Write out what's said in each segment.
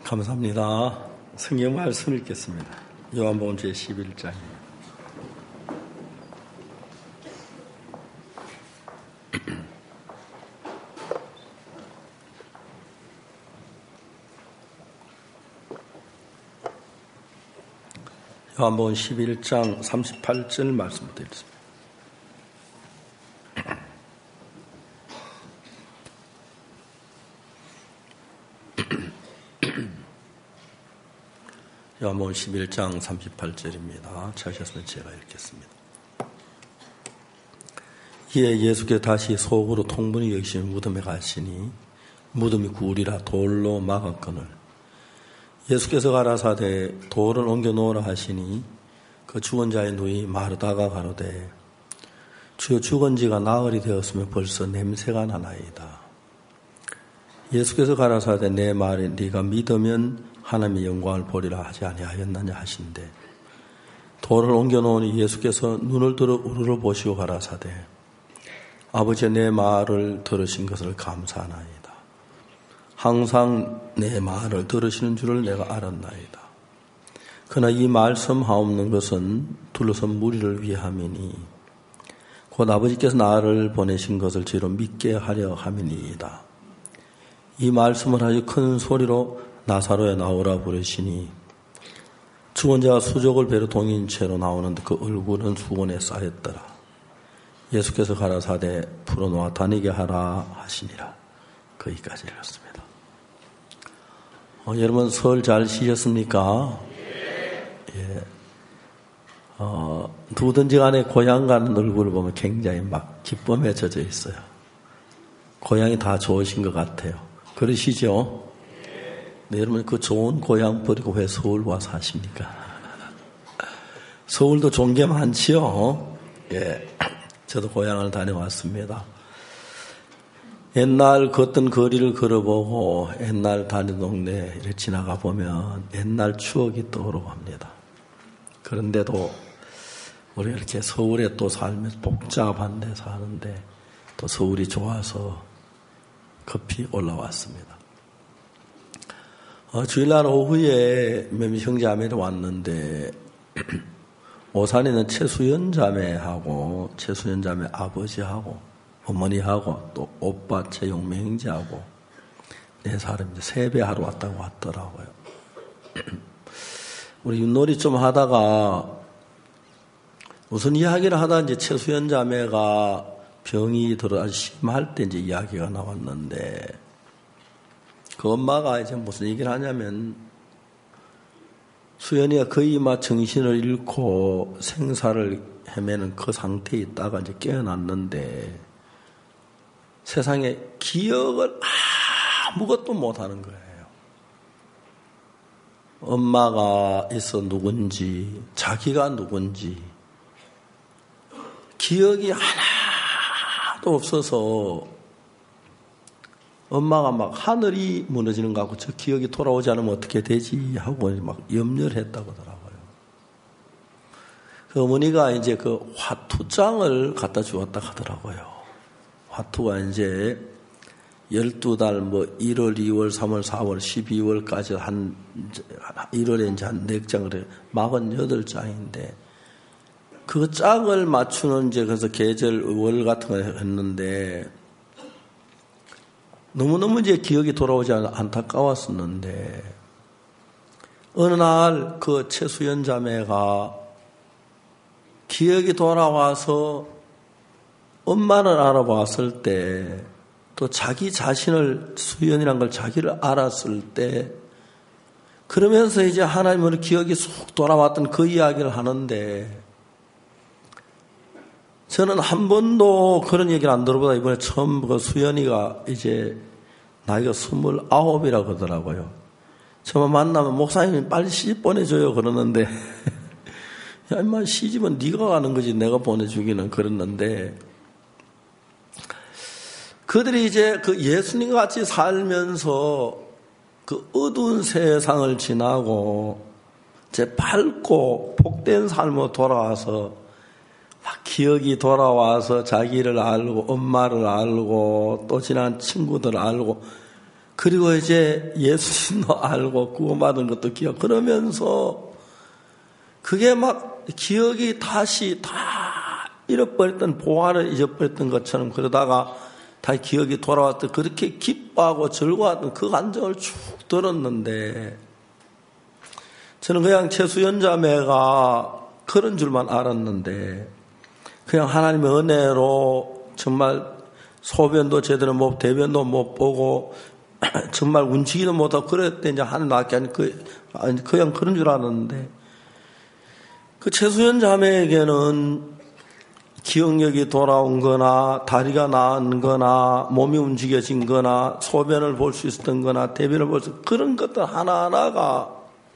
감사합니다. 성경 말씀 읽겠습니다. 요한복음 제11장입니다. 요한복음 11장 38절 말씀부터 읽습니다. 요한복음 11장 38절입니다. 찾으셨으면 제가 읽겠습니다. 이에 예수께서 다시 속으로 통분히 여기시며 무덤에 가시니 무덤이 굴이라 돌로 막았거늘 예수께서 가라사대 돌을 옮겨 놓으라 하시니 그 죽은 자의 누이 마르다가 가로되 주여 죽은 지가 나흘이 되었으면 벌써 냄새가 나나이다. 예수께서 가라사대 내 말에 네가 믿으면 하나님의 영광을 보리라 하지 아니하였느냐 하신대 돌을 옮겨 놓으니 예수께서 눈을 들어 우르르 보시고 가라사대 아버지 내 말을 들으신 것을 감사하나이다. 항상 내 말을 들으시는 줄을 내가 알았나이다. 그러나 이 말씀 하옵는 것은 둘러선 무리를 위함이니 곧 아버지께서 나를 보내신 것을 저희로 믿게 하려 함이니이다. 이 말씀을 아주 큰 소리로 나사로에 나오라 부르시니 죽은 자가 수족을 배로 동인 채로 나오는데 그 얼굴은 수건에 쌓였더라. 예수께서 가라사대 풀어놓아 다니게 하라 하시니라. 거기까지 읽었습니다. 여러분 설 잘 쉬셨습니까? 예. 누구든지 간에 고향 가는 얼굴을 보면 굉장히 막 기쁨에 젖어 있어요. 고향이 다 좋으신 것 같아요. 그러시죠? 네, 여러분 그 좋은 고향 버리고 왜 서울 와서 하십니까? 서울도 좋은 게 많지요. 예, 저도 고향을 다녀왔습니다. 옛날 걷던 거리를 걸어보고 옛날 다니던 동네 이렇게 지나가 보면 옛날 추억이 떠오르합니다. 그런데도 우리가 이렇게 서울에 또 살면서 복잡한 데 사는데 또 서울이 좋아서 급히 올라왔습니다. 주일날 오후에 몇 형제자매를 왔는데 오산에 있는 최수연 자매하고 최수연 자매 아버지하고 어머니하고 또 오빠 최용명 형제하고 네 사람이 세배하러 왔다고 왔더라고요. 우리 윷놀이 좀 하다가 무슨 이야기를 하다 이제 최수연 자매가 병이 들어 아주 심할 때 이제 이야기가 나왔는데 그 엄마가 이제 무슨 얘기를 하냐면 수연이가 거의 막 정신을 잃고 생사를 헤매는 그 상태에 있다가 이제 깨어났는데 세상에 기억을 아무것도 못하는 거예요. 엄마가 있어 누군지 자기가 누군지 기억이 하나도 없어서 엄마가 막 하늘이 무너지는 것 같고 저 기억이 돌아오지 않으면 어떻게 되지 하고 막 염려를 했다고 하더라고요. 그 어머니가 이제 그 화투장을 갖다 주었다 하더라고요. 화투가 이제 12달 뭐 1월, 2월, 3월, 4월, 12월까지 한 1월에 이제 한 4장을 48장인데 그 짝을 맞추는 이제 그래서 계절 월 같은 걸 했는데 너무너무 이제 기억이 돌아오지 않아 안타까웠었는데 어느 날 그 최수연 자매가 기억이 돌아와서 엄마를 알아봤을 때 또 자기 자신을 수연이란 걸 자기를 알았을 때 그러면서 이제 하나님으로 기억이 쑥 돌아왔던 그 이야기를 하는데 저는 한 번도 그런 얘기를 안 들어보다 이번에 처음 그 수연이가 이제 나이가 29이라고 그러더라고요. 처음 만나면 목사님이 빨리 시집 보내줘요 그러는데 야 인마 시집은 네가 가는 거지 내가 보내주기는 그랬는데 그들이 이제 그 예수님과 같이 살면서 그 어두운 세상을 지나고 이제 밝고 복된 삶으로 돌아와서 막 기억이 돌아와서 자기를 알고 엄마를 알고 또 지난 친구들을 알고 그리고 이제 예수님도 알고 구원받은 것도 기억. 그러면서 그게 막 기억이 다시 다 잃어버렸던 보화를 잊어버렸던 것처럼 그러다가 다시 기억이 돌아왔던 그렇게 기뻐하고 즐거워하던 그 감정을 쭉 들었는데 저는 그냥 최수연 자매가 그런 줄만 알았는데 그냥 하나님의 은혜로 정말 소변도 제대로 못 대변도 못 보고 정말 움직이도 못하고 그랬대 이제 하나님 낳게 하니 그냥 그런 줄 알았는데 그 최수연 자매에게는 기억력이 돌아온 거나 다리가 나은 거나 몸이 움직여진 거나 소변을 볼 수 있었던 거나 대변을 볼 수 있었던 그런 것들 하나하나가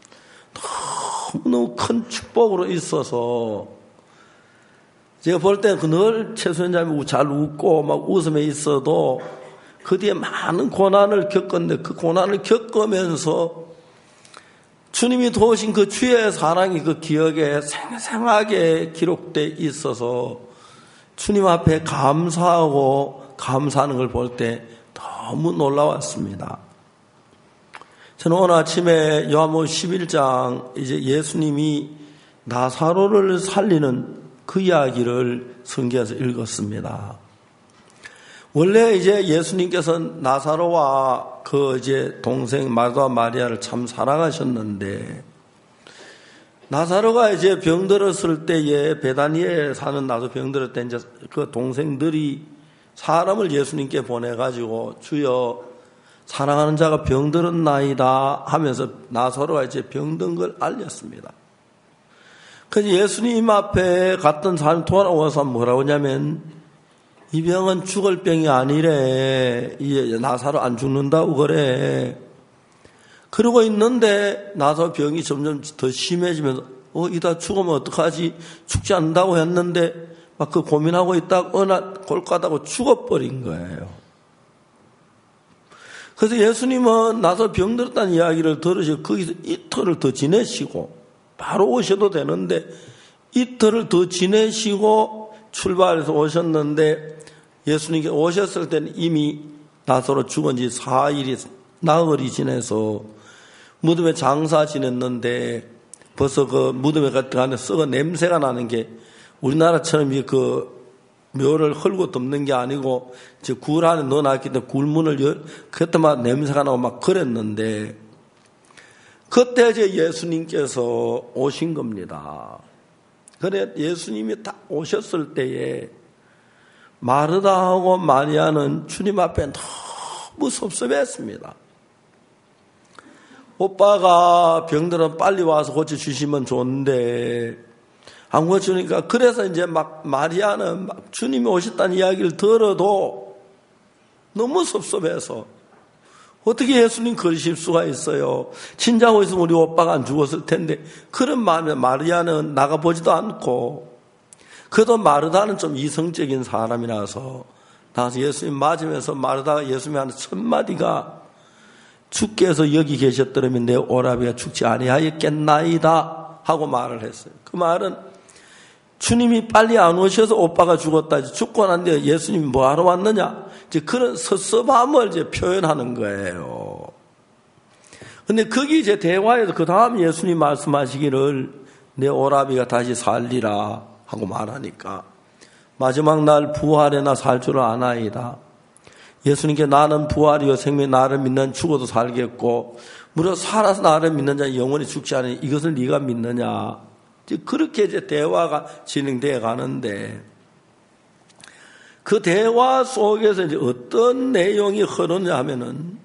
너무 큰 축복으로 있어서 제가 볼 때는 늘 최수연 자매 잘 웃고 막 웃음에 있어도 그 뒤에 많은 고난을 겪었는데 그 고난을 겪으면서 주님이 도우신 그 주의 사랑이 그 기억에 생생하게 기록되어 있어서 주님 앞에 감사하고 감사하는 걸 볼 때 너무 놀라웠습니다. 저는 오늘 아침에 요한복음 11장 이제 예수님이 나사로를 살리는 그 이야기를 성경에서 읽었습니다. 원래 이제 예수님께서 나사로와 그 이제 동생 마르다와 마리아를 참 사랑하셨는데 나사로가 이제 병들었을 때에 베다니에 사는 나도 병들었을 때 이제 그 동생들이 사람을 예수님께 보내가지고 주여 사랑하는 자가 병들었나이다 하면서 나사로가 이제 병든 걸 알렸습니다. 그래서 예수님 앞에 갔던 사람 돌아와서 뭐라고 하냐면 이 병은 죽을 병이 아니래. 나사로 안 죽는다고 그래. 그러고 있는데 나사로 병이 점점 더 심해지면서 이다 죽으면 어떡하지? 죽지 않는다고 했는데 막 그 고민하고 있다가 어느 날 골가다고 죽어버린 거예요. 그래서 예수님은 나사로 병들었다는 이야기를 들으시고 거기서 이틀을 더 지내시고 바로 오셔도 되는데 이틀을 더 지내시고 출발해서 오셨는데 예수님께 오셨을 때는 이미 나사로 죽은 지 4일이 나흘이 지내서 무덤에 장사 지냈는데 벌써 그 무덤에 가는 썩은 냄새가 나는 게 우리나라처럼 그 묘를 헐고 덮는 게 아니고 이제 굴 안에 넣어놨기 때문에 굴문을 그때마다 냄새가 나고 막 그랬는데 그때 이제 예수님께서 오신 겁니다. 그래 예수님이 딱 오셨을 때에 마르다하고 마리아는 주님 앞에 너무 섭섭했습니다. 오빠가 병들어 빨리 와서 고쳐주시면 좋은데 안 고쳐주니까 그래서 이제 막 마리아는 막 주님이 오셨다는 이야기를 들어도 너무 섭섭해서 어떻게 예수님 그러실 수가 있어요. 진짜고 있으면 우리 오빠가 안 죽었을 텐데 그런 마음에 마리아는 나가보지도 않고 그래도 마르다는 좀 이성적인 사람이라서 나가서 예수님 맞으면서 마르다가 예수님이 하는 첫 마디가 주께서 여기 계셨더라면 내 오라비가 죽지 아니하였겠나이다 하고 말을 했어요. 그 말은 주님이 빨리 안 오셔서 오빠가 죽었다. 죽고 난데 예수님이 뭐하러 왔느냐. 이제 그런 섭섭함을 이제 표현하는 거예요. 근데 거기 이제 대화에서 그 다음 예수님 말씀하시기를 내 오라비가 다시 살리라 하고 말하니까 마지막 날 부활에나 살 줄 아나이다. 예수님께 나는 부활이요 생명이 나를 믿는 죽어도 살겠고 무려 살아서 나를 믿는 자 영원히 죽지 않으니 이것을 네가 믿느냐. 그렇게 이제 대화가 진행되어 가는데 그 대화 속에서 이제 어떤 내용이 흐르냐 하면은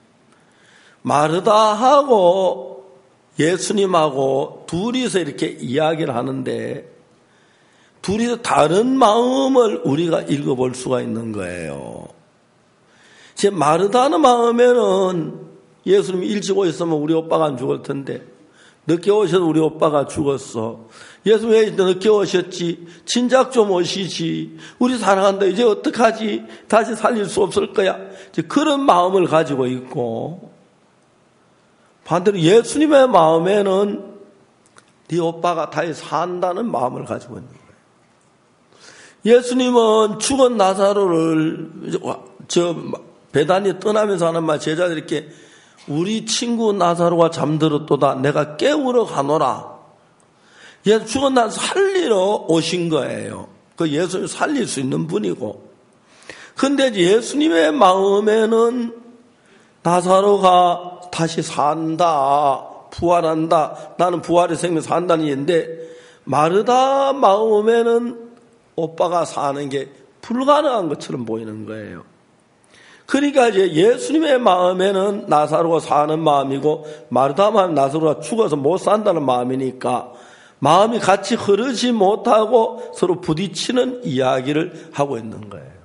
마르다하고 예수님하고 둘이서 이렇게 이야기를 하는데 둘이서 다른 마음을 우리가 읽어볼 수가 있는 거예요. 제 마르다는 마음에는 예수님이 일찍 오셨으면 우리 오빠가 안 죽을 텐데 늦게 오셔서 우리 오빠가 죽었어. 예수님 왜 늦게 오셨지? 진작 좀 오시지. 우리 사랑한다. 이제 어떡하지? 다시 살릴 수 없을 거야. 이제 그런 마음을 가지고 있고 반대로 예수님의 마음에는 네 오빠가 다시 산다는 마음을 가지고 있는 거예요. 예수님은 죽은 나사로를 베다니 떠나면서 하는 말, 제자들에게 우리 친구 나사로가 잠들었도다. 내가 깨우러 가노라. 예수 죽은 날 살리러 오신 거예요. 그 예수님 살릴 수 있는 분이고. 근데 예수님의 마음에는 나사로가 다시 산다, 부활한다, 나는 부활의 생명 산다는 얘기인데, 마르다 마음에는 오빠가 사는 게 불가능한 것처럼 보이는 거예요. 그러니까 이제 예수님의 마음에는 나사로가 사는 마음이고, 마르다 마음은 나사로가 죽어서 못 산다는 마음이니까 마음이 같이 흐르지 못하고 서로 부딪히는 이야기를 하고 있는 거예요.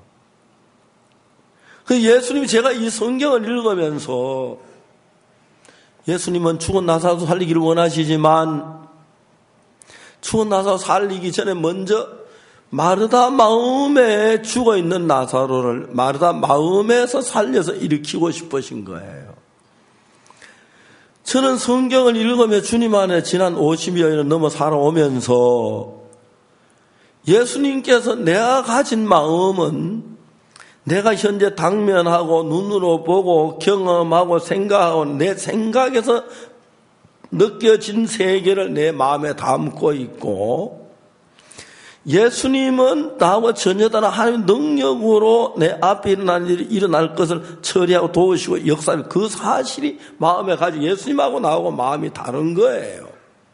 그 예수님이, 제가 이 성경을 읽으면서 예수님은 죽은 나사로 살리기를 원하시지만 죽은 나사로 살리기 전에 먼저 마르다 마음에 죽어있는 나사로를 마르다 마음에서 살려서 일으키고 싶으신 거예요. 저는 성경을 읽으며 주님 안에 지난 50여 년을 넘어 살아오면서 예수님께서 내가 가진 마음은 내가 현재 당면하고 눈으로 보고 경험하고 생각하고 내 생각에서 느껴진 세계를 내 마음에 담고 있고, 예수님은 나하고 전혀 다른 하나님의 능력으로 내 앞에 일어날 것을 처리하고 도우시고 역사를, 그 사실이 마음에 가지고 예수님하고 나하고 마음이 다른 거예요.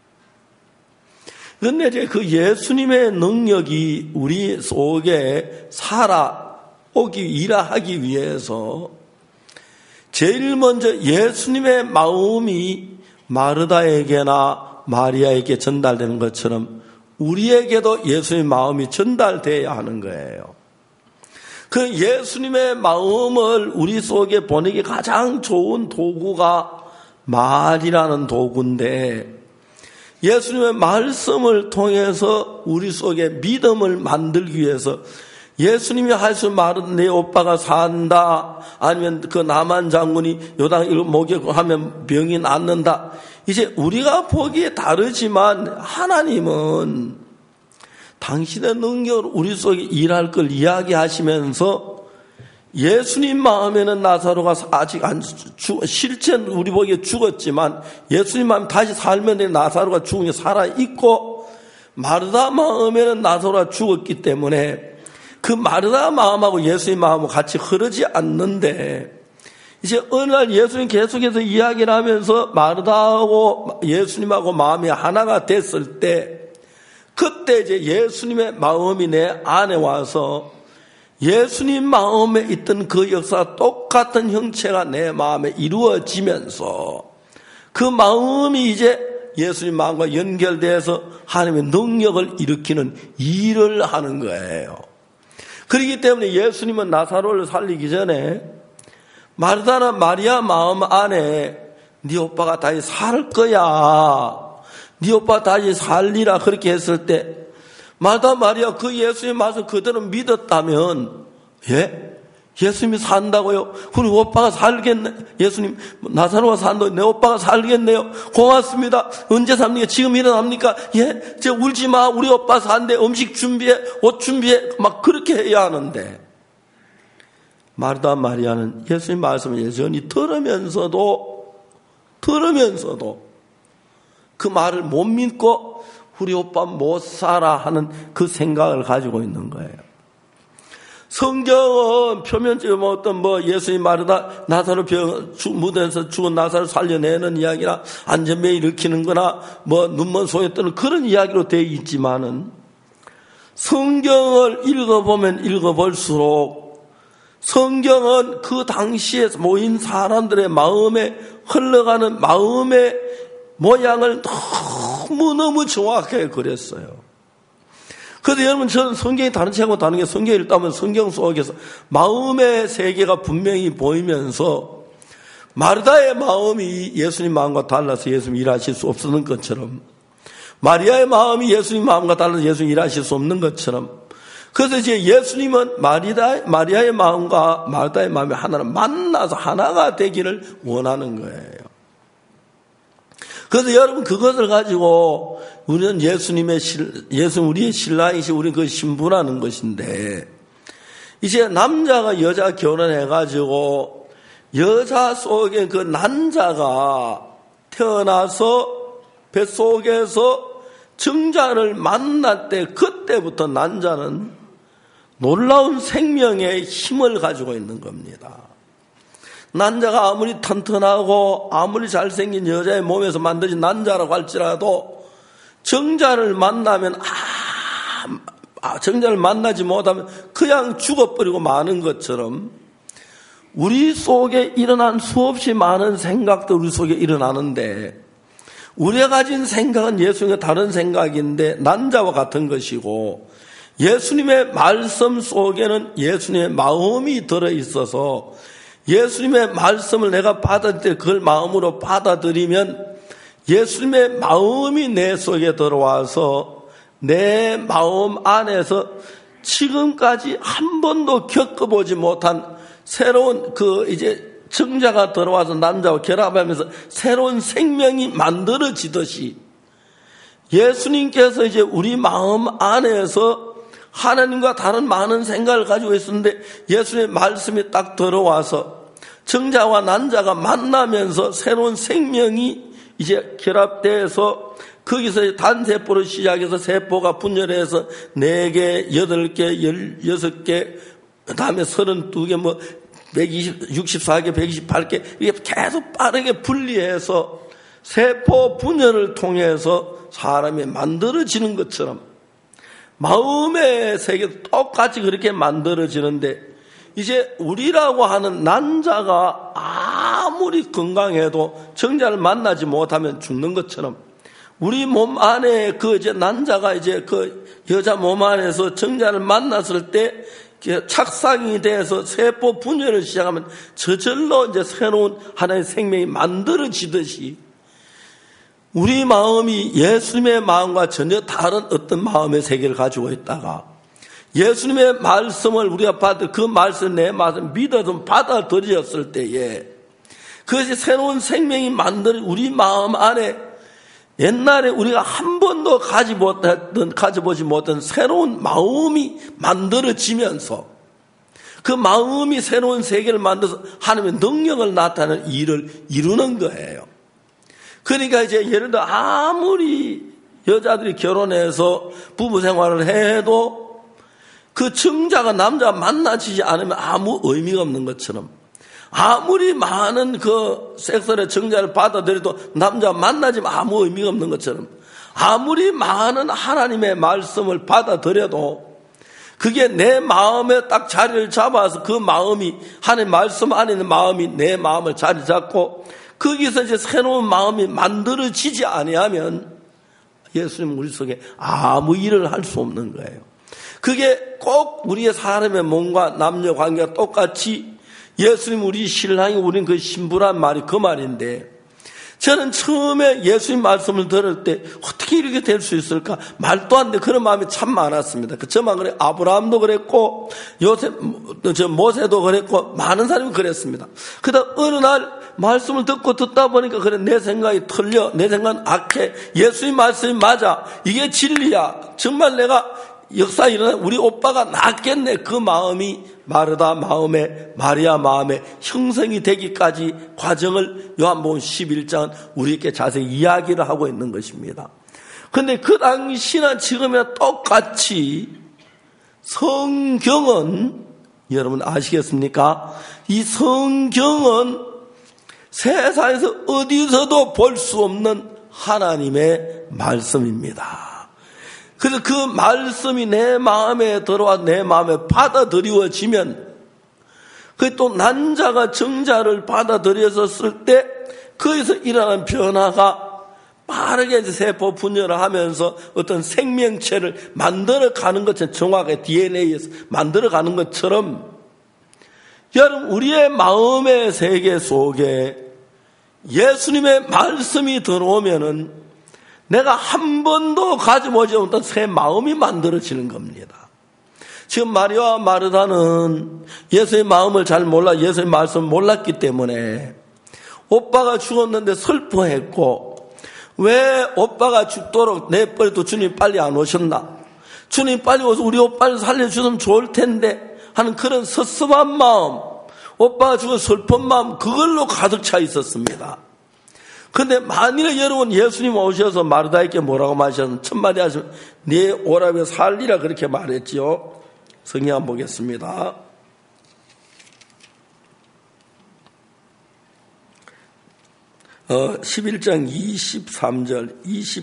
그런데 이제 그 예수님의 능력이 우리 속에 일하기 위해서 제일 먼저 예수님의 마음이 마르다에게나 마리아에게 전달되는 것처럼 우리에게도 예수님의 마음이 전달돼야 하는 거예요. 그 예수님의 마음을 우리 속에 보내기 가장 좋은 도구가 말이라는 도구인데, 예수님의 말씀을 통해서 우리 속에 믿음을 만들기 위해서 예수님이 할 수 말은 내 오빠가 산다, 아니면 그 나만 장군이 요당 목욕하면 병이 낫는다. 이제 우리가 보기에 다르지만 하나님은 당신의 능력으로 우리 속에 일할 걸 이야기하시면서 예수님 마음에는 나사로가 아직 실제는 우리 보기에 죽었지만 예수님 마음에 다시 살면 돼. 나사로가 죽은 게 살아있고, 마르다 마음에는 나사로가 죽었기 때문에 그 마르다 마음하고 예수님 마음하고 같이 흐르지 않는데, 이제 어느 날 예수님 계속해서 이야기를 하면서 마르다하고 예수님하고 마음이 하나가 됐을 때, 그때 이제 예수님의 마음이 내 안에 와서 예수님 마음에 있던 그 역사와 똑같은 형체가 내 마음에 이루어지면서 그 마음이 이제 예수님 마음과 연결돼서 하나님의 능력을 일으키는 일을 하는 거예요. 그렇기 때문에 예수님은 나사로를 살리기 전에 마르다나 마리아 마음 안에 네 오빠가 다시 살 거야, 네 오빠 다시 살리라, 그렇게 했을 때 마르다 마리아 그 예수님 말씀 그대로 믿었다면, 예수님이 산다고요? 그럼 오빠가 살겠네. 예수님, 나사로가 산다고 내 오빠가 살겠네요. 고맙습니다. 언제 삽니까? 지금 일어납니까? 저 울지 마. 우리 오빠 산대. 음식 준비해. 옷 준비해. 막 그렇게 해야 하는데, 마르다 마리아는 예수님 말씀을 여전히 들으면서도 그 말을 못 믿고 우리 오빠 못 살아 하는 그 생각을 가지고 있는 거예요. 성경은 표면적으로 예수님 마르다 나사로 무대에서 죽은 나사로 살려내는 이야기나 안전매 일으키는 거나 눈먼 소에 뜨는 그런 이야기로 되어 있지만은, 성경을 읽어보면 읽어볼수록 성경은 그 당시에 모인 사람들의 마음에 흘러가는 마음의 모양을 너무너무 정확하게 그렸어요. 그래서 여러분, 저는 성경이 다른 책하고 다른 게, 성경을 읽다 보면 성경 속에서 마음의 세계가 분명히 보이면서 마르다의 마음이 예수님 마음과 달라서 예수님 일하실 수 없었는 것처럼, 마리아의 마음이 예수님 마음과 달라서 예수님 일하실 수 없는 것처럼, 그래서 이제 예수님은 마리아의 마음과 마르다의 마음이 하나를 만나서 하나가 되기를 원하는 거예요. 그래서 여러분, 그것을 가지고 우리는 예수님 우리의 신랑이시, 우리는 그 신부라는 것인데, 이제 남자가 여자 결혼해가지고 여자 속에 그 난자가 태어나서 뱃속에서 정자를 만날 때 그때부터 난자는 놀라운 생명의 힘을 가지고 있는 겁니다. 난자가 아무리 튼튼하고 아무리 잘생긴 여자의 몸에서 만들어진 난자라고 할지라도 정자를 만나면 정자를 만나지 못하면 그냥 죽어버리고 마는 것처럼 우리 속에 일어난 수없이 많은 생각도 우리 속에 일어나는데 우리가 가진 생각은 예수님과 다른 생각인데 난자와 같은 것이고 예수님의 말씀 속에는 예수님의 마음이 들어있어서 예수님의 말씀을 내가 받을 때 그걸 마음으로 받아들이면 예수님의 마음이 내 속에 들어와서 내 마음 안에서 지금까지 한 번도 겪어보지 못한 새로운 이제 정자가 들어와서 남자와 결합하면서 새로운 생명이 만들어지듯이 예수님께서 이제 우리 마음 안에서 하나님과 다른 많은 생각을 가지고 있었는데 예수님의 말씀이 딱 들어와서 정자와 난자가 만나면서 새로운 생명이 이제 결합돼서 거기서 단세포로 시작해서 세포가 분열해서 4개, 8개, 16개, 그 다음에 32개, 164개, 128개, 이게 계속 빠르게 분리해서 세포 분열을 통해서 사람이 만들어지는 것처럼 마음의 세계도 똑같이 그렇게 만들어지는데 이제 우리라고 하는 난자가 아무리 건강해도 정자를 만나지 못하면 죽는 것처럼 우리 몸 안에 이제 난자가 이제 여자 몸 안에서 정자를 만났을 때 착상이 돼서 세포 분열을 시작하면 저절로 이제 새로운 하나의 생명이 만들어지듯이 우리 마음이 예수님의 마음과 전혀 다른 어떤 마음의 세계를 가지고 있다가 예수님의 말씀을 우리가 받을 그 말씀 내 말씀 믿어서 받아들였을 때에 그것이 새로운 생명이 우리 마음 안에 옛날에 우리가 한 번도 가져보지 못한 새로운 마음이 만들어지면서 그 마음이 새로운 세계를 만들어서 하나님의 능력을 나타내는 일을 이루는 거예요. 그러니까 이제 예를 들어 아무리 여자들이 결혼해서 부부 생활을 해도 그 정자가 남자가 만나지지 않으면 아무 의미가 없는 것처럼 아무리 많은 섹스의 정자를 받아들여도 남자가 만나지면 아무 의미가 없는 것처럼 아무리 많은 하나님의 말씀을 받아들여도 그게 내 마음에 딱 자리를 잡아서 그 마음이 하나님 말씀 안에 있는 마음이 내 마음을 자리 잡고 거기서 이제 새로운 마음이 만들어지지 아니하면 예수님 우리 속에 아무 일을 할 수 없는 거예요. 그게 꼭 우리의 사람의 몸과 남녀 관계가 똑같이 예수님 우리 신랑이 우린 그 신부란 말이 그 말인데 저는 처음에 예수님 말씀을 들을 때 어떻게 이렇게 될 수 있을까 말도 안 돼 그런 마음이 참 많았습니다. 저만 그래 아브라함도 그랬고 모세도 그랬고 많은 사람이 그랬습니다. 그러다 어느 날 말씀을 듣다 보니까 그래 내 생각이 틀려 내 생각은 악해 예수님 말씀이 맞아 이게 진리야 정말 내가 역사 일어나 우리 오빠가 낫겠네 그 마음이 마르다 마음에 마리아 마음에 형성이 되기까지 과정을 요한복음 11장은 우리에게 자세히 이야기를 하고 있는 것입니다. 그런데 그 당시나 지금이나 똑같이 성경은 여러분 아시겠습니까? 이 성경은 세상에서 어디서도 볼 수 없는 하나님의 말씀입니다. 그래서 그 말씀이 내 마음에 들어와 내 마음에 받아들여지면 그 또 난자가 정자를 받아들였을 때 거기서 일어나는 변화가 빠르게 이제 세포 분열을 하면서 어떤 생명체를 만들어가는 것처럼 정확하게 DNA에서 만들어가는 것처럼 여러분 우리의 마음의 세계 속에 예수님의 말씀이 들어오면은 내가 한 번도 가져보지 못한 새 마음이 만들어지는 겁니다. 지금 마리아와 마르다는 예수의 마음을 잘 몰라 예수의 말씀을 몰랐기 때문에 오빠가 죽었는데 슬퍼했고 왜 오빠가 죽도록 내버려도 주님 빨리 안 오셨나? 주님 빨리 오셔서 우리 오빠를 살려주면 좋을 텐데 하는 그런 섭섭한 마음, 오빠가 죽은 슬픈 마음, 그걸로 가득 차 있었습니다. 근데 만일에 여러분 예수님 오셔서 마르다에게 뭐라고 말하셨는 첫마디 하시면 네 오라비가 살리라 그렇게 말했지요. 성경 한번 보겠습니다. 어, 11장 23절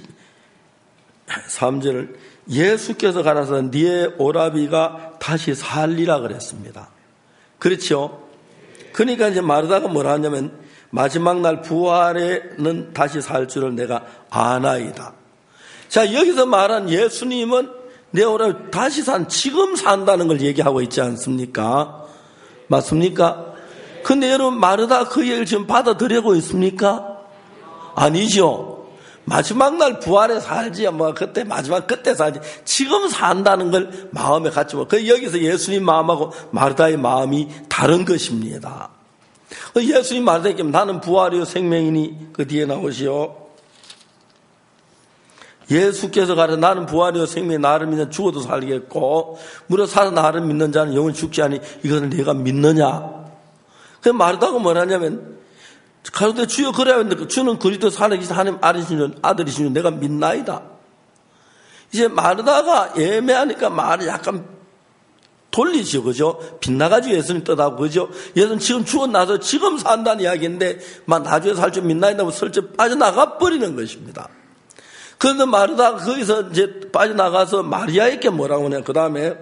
23절을 예수께서 가라사 네 오라비가 다시 살리라 그랬습니다. 그렇죠? 그러니까 이제 마르다가 뭐라 하냐면 마지막 날 부활에는 다시 살 줄을 내가 아나이다. 자, 여기서 말한 예수님은 내 오라비 다시 지금 산다는 걸 얘기하고 있지 않습니까? 맞습니까? 근데 여러분 마르다 그 얘기를 지금 받아들이고 있습니까? 아니죠. 마지막 날 부활에 살지, 뭐, 그때, 마지막 그때 살지. 지금 산다는 걸 마음에 갖지 뭐. 그 여기서 예수님 마음하고 마르다의 마음이 다른 것입니다. 예수님 마르다에게 나는 부활이요 생명이니 그 뒤에 나오시오. 예수께서 가라 나는 부활이요 생명이 나를 믿는 죽어도 살리겠고, 무려 살아 나를 믿는 자는 영원히 죽지 않으니 이것을 내가 믿느냐? 그 마르다가 뭐라냐면, 가로되 주여 그래야 하는데 주는 그리스도 살아계신 하나님 아들이신 줄 내가 믿나이다. 이제 마르다가 애매하니까 말을 약간 돌리죠, 그죠? 빗나가지고 예수님 떠나고, 그죠? 예수님 지금 죽어나서 지금 산다는 이야기인데, 나중에 살 줄 믿나이다고 슬쩍 빠져나가 버리는 것입니다. 그런데 마르다가 거기서 이제 빠져나가서 마리아에게 뭐라고 하냐, 그 다음에,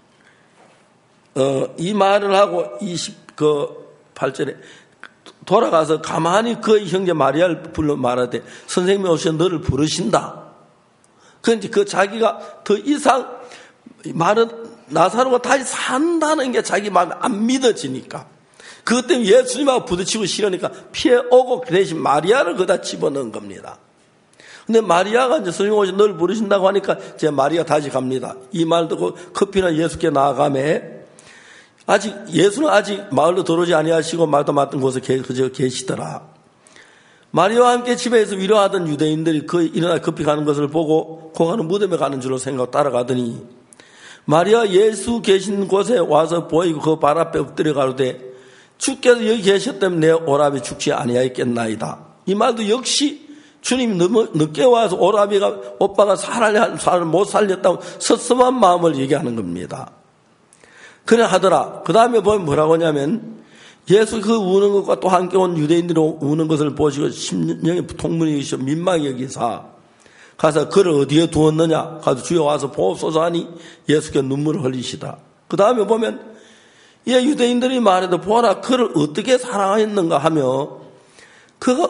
이 말을 하고 8절에, 돌아가서 가만히 그의 형제 마리아를 불러 말하되 선생님이 오셔 너를 부르신다. 그런데 그 자기가 더 이상 말은 나사로가 다시 산다는 게 자기 마음에 안 믿어지니까 그것 때문에 예수님하고 부딪히고 싫으니까 피해오고 그 대신 마리아를 거기다 집어넣은 겁니다. 근데 마리아가 이제 선생님 오셔 너를 부르신다고 하니까 이제 마리아 다시 갑니다. 이 말 듣고 커피나 예수께 나아가매 예수는 아직 마을로 들어오지 아니하시고 마르다 맡은 곳에 그저 계시더라. 마리아와 함께 집에서 위로하던 유대인들이 일어나 급히 가는 것을 보고 고가는 무덤에 가는 줄로 생각하고 따라가더니 마리아 예수 계신 곳에 와서 보이고 그 발 앞에 엎드려 가로되 주께서 여기 계셨다면 내 오라비 죽지 아니하였겠나이다. 이 말도 역시 주님이 너무 늦게 와서 오빠가 살을 못 살렸다고 섭섭한 마음을 얘기하는 겁니다. 그래 하더라. 그 다음에 보면 뭐라고 하냐면 예수 그 우는 것과 또 함께 온 유대인들이 우는 것을 보시고 심령의 통문이 여기시고 민망히 여기사 가서 그를 어디에 두었느냐 가서 주여 와서 보옵소서 하니 예수께 눈물을 흘리시다. 그 다음에 보면 유대인들이 말해도 보라 그를 어떻게 사랑했는가 하며 그가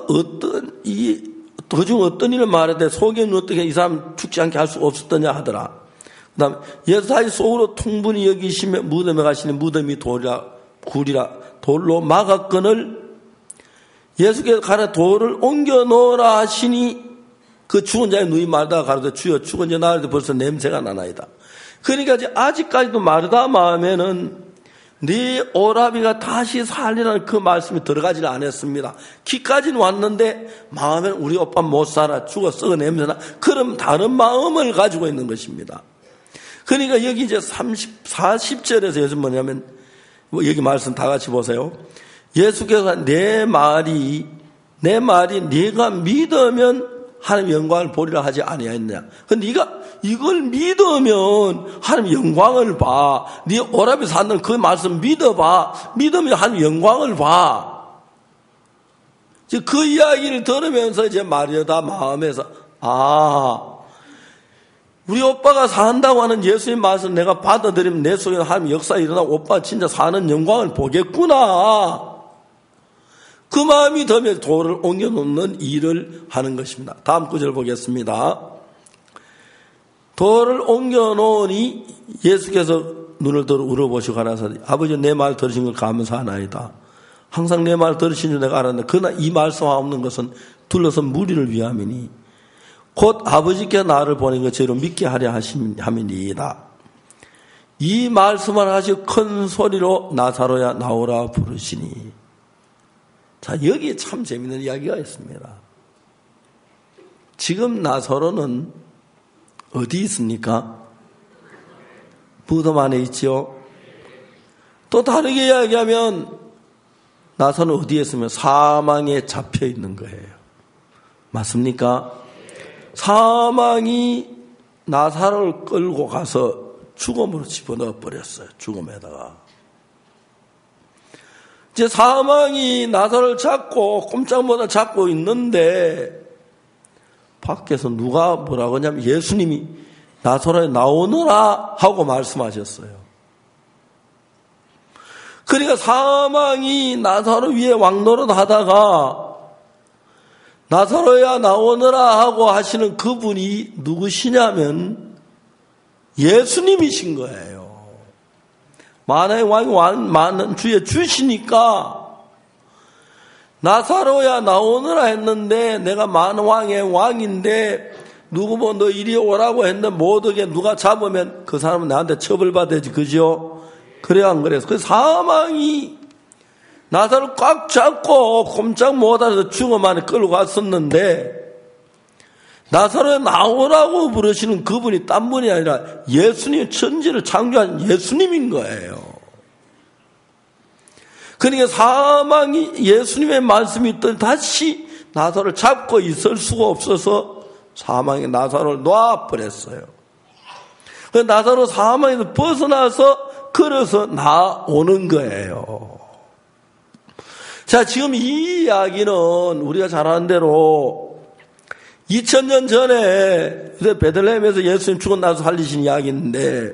도중 어떤 일을 말하되 속에는 어떻게 이 사람 죽지 않게 할 수 없었더냐 하더라. 그 다음에 예수 다시 속으로 통분히 여기시며 무덤에 가시니 무덤이 굴이라 돌로 막았거늘 예수께서 가라 돌을 옮겨 놓으라 하시니 그 죽은 자의 누이 마르다가 가로되 주여 죽은 자 나를 벌써 냄새가 나나이다. 그러니까 아직까지도 마르다 마음에는 네 오라비가 다시 살리라는 그 말씀이 들어가지는 않았습니다. 귀까지는 왔는데 마음에는 우리 오빠 못 살아 죽어 썩어 냄새나 그런 다른 마음을 가지고 있는 것입니다. 그러니까 여기 이제 40절에서 예수 뭐냐면, 여기 말씀 다 같이 보세요. 예수께서 내 말이 네가 믿으면 하나님 영광을 보리라 하지 아니하였느냐. 근데 네가 이걸 믿으면 하나님 영광을 봐. 네 오라비 사는 그 말씀 믿어봐. 믿으면 하나님 영광을 봐. 그 이야기를 들으면서 이제 마리아다 마음에서 우리 오빠가 산다고 하는 예수님 말씀 내가 받아들이면 내 속에 하나님 역사 일어나고 오빠 진짜 사는 영광을 보겠구나. 그 마음이 들면 돌을 옮겨놓는 일을 하는 것입니다. 다음 구절 보겠습니다. 돌을 옮겨놓으니 예수께서 눈을 들어 울어보시고 가라사대 아버지 내 말 들으신 걸 감사하나이다. 항상 내 말 들으신 줄 내가 알았는데 그러나 이 말씀 없는 것은 둘러선 무리를 위함이니 곧 아버지께 나를 보낸 것 저희로 믿게 하려 함이니이다. 이 말씀을 하시고 큰 소리로 나사로야 나오라 부르시니. 자, 여기에 참 재밌는 이야기가 있습니다. 지금 나사로는 어디 있습니까? 무덤 안에 있죠. 또 다르게 이야기하면 나사로는 어디에 있으면 사망에 잡혀 있는 거예요. 맞습니까? 사망이 나사로를 끌고 가서 죽음으로 집어넣어 버렸어요. 죽음에다가. 이제 사망이 나사로를 잡고 꼼짝마다 잡고 있는데 밖에서 누가 뭐라고 하냐면 예수님이 나사로에 나오너라 하고 말씀하셨어요. 그러니까 사망이 나사로 위에 왕노릇 하다가 나사로야 나오너라 하고 하시는 그분이 누구시냐면 예수님이신 거예요. 만왕의 왕이 많은 주에 주시니까 나사로야 나오너라 했는데 내가 만왕의 왕인데 누구 뭐 너 이리 오라고 했는데 못 오게 누가 잡으면 그 사람은 나한테 처벌받아야지. 그죠? 그래야 안 그래서 그 사망이 나사로를 꽉 잡고 꼼짝 못하면서 죽음 안에 끌고 갔었는데 나사로에 나오라고 부르시는 그분이 딴 분이 아니라 예수님, 천지를 창조한 예수님인 거예요. 그러니까 사망이 예수님의 말씀이 있더니 다시 나사로를 잡고 있을 수가 없어서 사망이 나사로를 놔버렸어요. 그래서 나사로 사망에서 벗어나서 걸어서 나오는 거예요. 자, 지금 이 이야기는 우리가 잘 아는 대로 2000년 전에 베들레헴에서 예수님 죽고 나서 살리신 이야기인데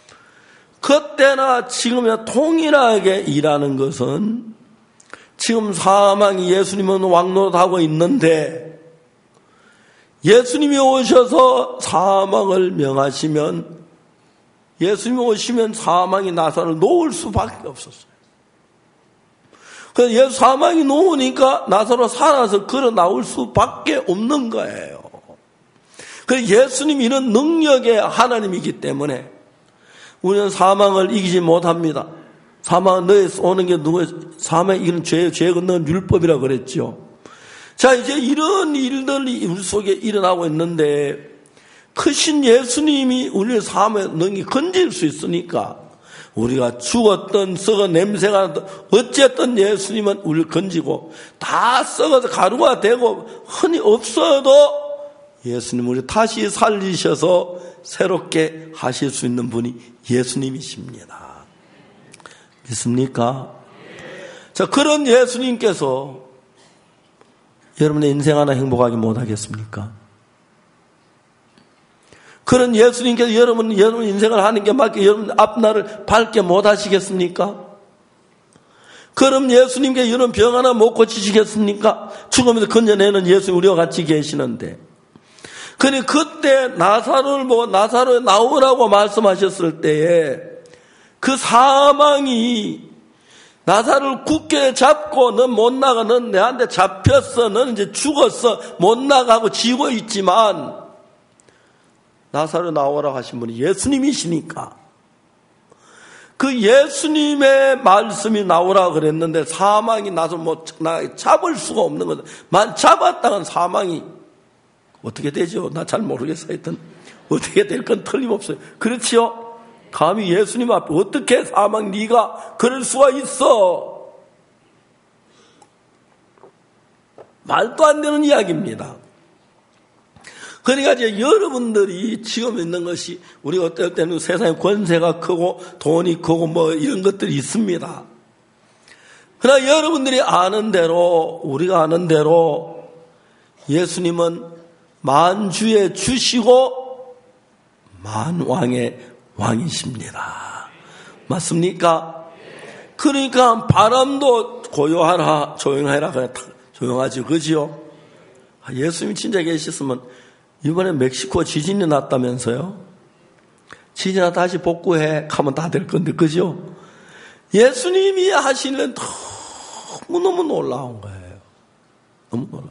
그때나 지금이나 동일하게 일하는 것은 지금 사망이 예수님은 왕노릇하고 있는데 예수님이 오셔서 사망을 명하시면 예수님이 오시면 사망이 나사로를 놓을 수밖에 없었어요. 그래서 예수 사망이 놓으니까 나사로가 살아서 걸어 나올 수밖에 없는 거예요. 그래서 예수님이 이런 능력의 하나님이기 때문에 우리는 사망을 이기지 못합니다. 사망은 너에 오는 게 사망이 이기는 죄 건너는 율법이라고 그랬죠. 자, 이제 이런 일들이 우리 속에 일어나고 있는데 크신 예수님이 우리의 삶의 능력이 건질 수 있으니까 우리가 죽었던 썩어 냄새가 나던 어쨌든 예수님은 우리를 건지고 다 썩어서 가루가 되고 흔히 없어도 예수님 우리 다시 살리셔서 새롭게 하실 수 있는 분이 예수님이십니다. 믿습니까? 자, 그런 예수님께서 여러분의 인생 하나 행복하게 못하겠습니까? 그런 예수님께서 여러분 인생을 하는 게 맞게 여러분 앞날을 밝게 못하시겠습니까? 그럼 예수님께 이런 병 하나 못 고치시겠습니까? 죽음에서 건져내는 예수님 우리와 같이 계시는데 그러니 그때 나사로를 보고 나사로에 나오라고 말씀하셨을 때에 그 사망이 나사로를 굳게 잡고 넌 못 나가, 넌 내한테 잡혔어, 넌 이제 죽었어, 못 나가고 지고 있지만 나사로 나오라고 하신 분이 예수님이시니까 그 예수님의 말씀이 나오라고 그랬는데 사망이 나서 잡을 수가 없는 거다. 만 잡았다간 사망이 어떻게 되죠? 나 잘 모르겠어요. 하여튼 어떻게 될 건 틀림없어요. 그렇지요? 감히 예수님 앞에 어떻게 사망 네가 그럴 수가 있어? 말도 안 되는 이야기입니다. 그러니까 이제 여러분들이 지금 있는 것이 우리가 어떨 때는 세상에 권세가 크고 돈이 크고 뭐 이런 것들이 있습니다. 그러나 여러분들이 아는 대로 우리가 아는 대로 예수님은 만주의 주시고 만왕의 왕이십니다. 맞습니까? 그러니까 바람도 고요하라 조용하라 그냥 조용하지 그지요? 예수님이 진짜 계셨으면 이번에 멕시코 지진이 났다면서요? 지진아 다시 복구해 하면 다 될 건데 그죠? 예수님이 하시는 너무너무 놀라운 거예요. 너무 놀라워.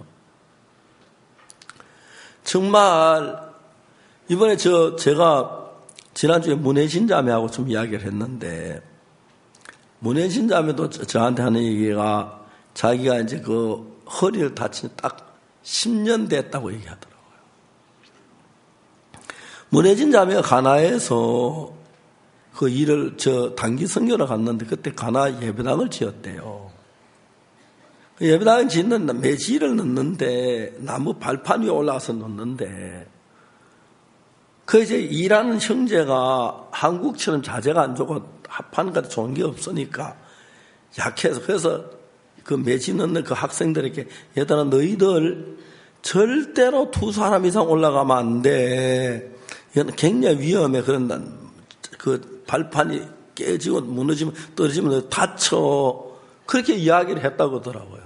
정말 이번에 제가 지난주에 문혜신 자매하고 좀 이야기를 했는데 문혜신 자매도 저한테 하는 얘기가 자기가 이제 그 허리를 다친 딱 10년 됐다고 얘기하더라고요. 문혜진 자매가 가나에서 그 일을 단기 선교를 갔는데 그때 가나 예배당을 지었대요. 그 예배당을 짓는 매지를 넣는데 나무 발판 위에 올라와서 넣는데 그 이제 일하는 형제가 한국처럼 자재가 안 좋고 합판 같은 좋은 게 없으니까 약해서 그래서 그 매지 넣는 그 학생들에게 얘들아 너희들 절대로 두 사람 이상 올라가면 안 돼. 이건 굉장히 위험해. 그런다. 그 발판이 깨지고 무너지면 떨어지면 다쳐. 그렇게 이야기를 했다고 하더라고요.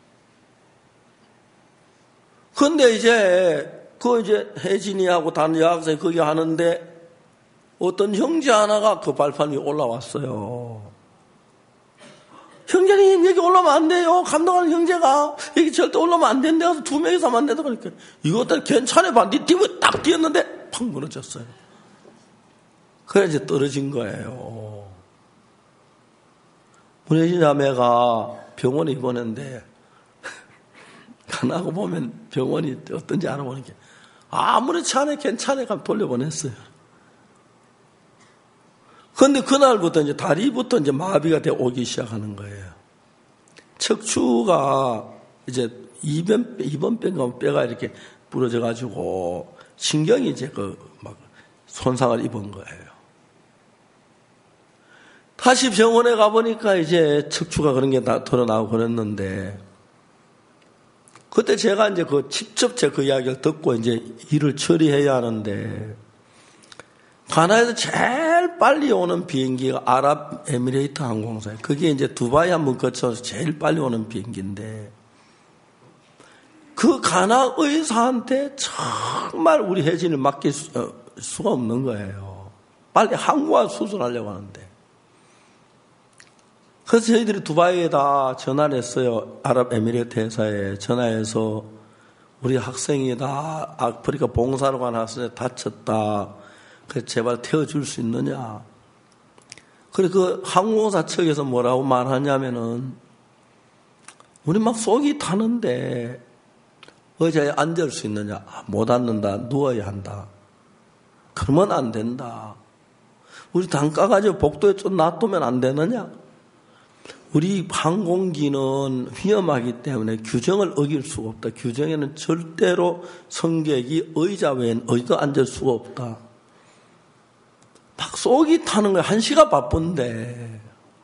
그런데 이제 혜진이하고 다른 여학생이 거기 하는데 어떤 형제 하나가 그 발판 위에 올라왔어요. 형제님 여기 올라오면 안 돼요. 감독하는 형제가 여기 절대 올라오면 안 된다고 두 명이서 하면 안 된다 그러니까 이것들 괜찮아 봐. 네 팀을 딱 뛰었는데 팍 무너졌어요. 그래 이제 떨어진 거예요. 문혜진 자매가 병원에 입원했는데 가나고 보면 병원이 어떤지 알아보는 게 아무렇지 않아 괜찮아 가면 돌려보냈어요. 그런데 그날부터 이제 다리부터 이제 마비가 돼 오기 시작하는 거예요. 척추가 이제 이번뼈가 뼈가 이렇게 부러져 가지고 신경이 이제 막 손상을 입은 거예요. 다시 병원에 가보니까 이제 척추가 그런 게 다 드러나고 그랬는데 그때 제가 이제 직접 그 이야기를 듣고 이제 일을 처리해야 하는데 가나에서 제일 빨리 오는 비행기가 아랍에미레이트 항공사예요. 그게 이제 두바이 한번 거쳐서 제일 빨리 오는 비행기인데 그 가나 의사한테 정말 우리 혜진을 맡길 수가 없는 거예요. 빨리 항구와 수술하려고 하는데 그래서 저희들이 두바이에다 전화를 했어요. 아랍에미레이트 회사에 전화해서 우리 학생이 다 아프리카 봉사로 간 학생이 다쳤다. 그래서 제발 태워줄 수 있느냐. 그래 그 항공사 측에서 뭐라고 말하냐면은 우리 막 속이 타는데 의자에 앉을 수 있느냐. 못 앉는다. 누워야 한다. 그러면 안 된다. 우리 단가 가지고 복도에 좀 놔두면 안 되느냐. 우리 항공기는 위험하기 때문에 규정을 어길 수가 없다. 규정에는 절대로 승객이 의자 외엔 어디도 앉을 수가 없다. 막 속이 타는 거야. 1시간 바쁜데.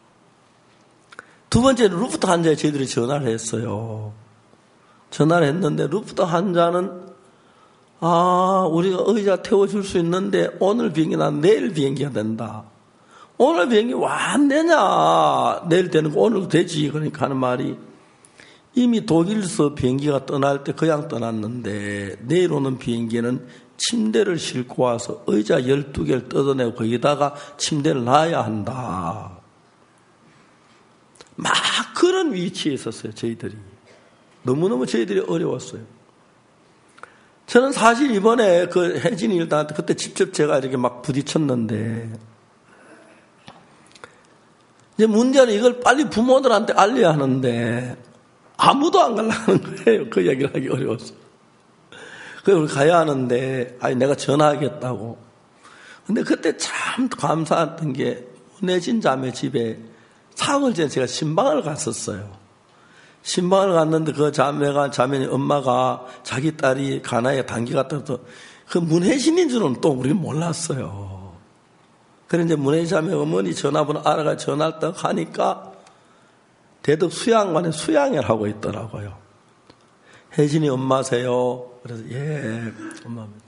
두 번째는 루프트 환자에 저희들이 전화를 했어요. 전화를 했는데 루프트 환자는 우리가 의자 태워줄 수 있는데 오늘 비행기나 내일 비행기가 된다. 오늘 비행기 왜 안 되냐. 내일 되는 거 오늘 되지. 그러니까 하는 말이 이미 독일서 비행기가 떠날 때 그냥 떠났는데 내일 오는 비행기는 침대를 싣고 와서 의자 12개를 뜯어내고 거기다가 침대를 놔야 한다. 막 그런 위치에 있었어요. 저희들이. 너무너무 저희들이 어려웠어요. 저는 사실 이번에 그 혜진이 일단 그때 직접 제가 이렇게 막 부딪혔는데 이제 문제는 이걸 빨리 부모들한테 알려야 하는데 아무도 안 가려는 거예요. 그 얘기를 하기 어려웠어. 그래서 우리 가야 하는데 내가 전화하겠다고. 근데 그때 참 감사했던 게 문혜진 자매 집에 사흘 전에 제가 신방을 갔었어요. 신방을 갔는데 그 자매니 엄마가 자기 딸이 가나에 단기 갔다 와서 그 문혜진인 줄은 또 우리는 몰랐어요. 그래 이제 문혜진 자매 어머니 전화번호 알아가 전화를 딱 하니까 대덕 수양관에 수양회를 하고 있더라고요. 혜진이 엄마세요? 그래서 예, 엄마입니다.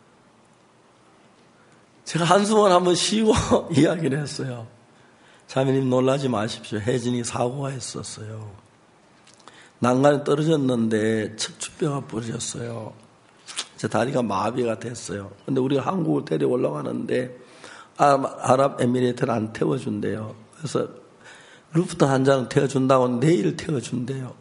제가 한숨을 한번 쉬고 이야기를 했어요. 자매님 놀라지 마십시오. 혜진이 사고가 있었어요. 난간에 떨어졌는데 척추뼈가 부러졌어요. 제 다리가 마비가 됐어요. 근데 우리가 한국을 데려 올라가는데 아랍에미레이트를 안 태워준대요. 그래서 루프트 환자는 태워준다고 내일 태워준대요.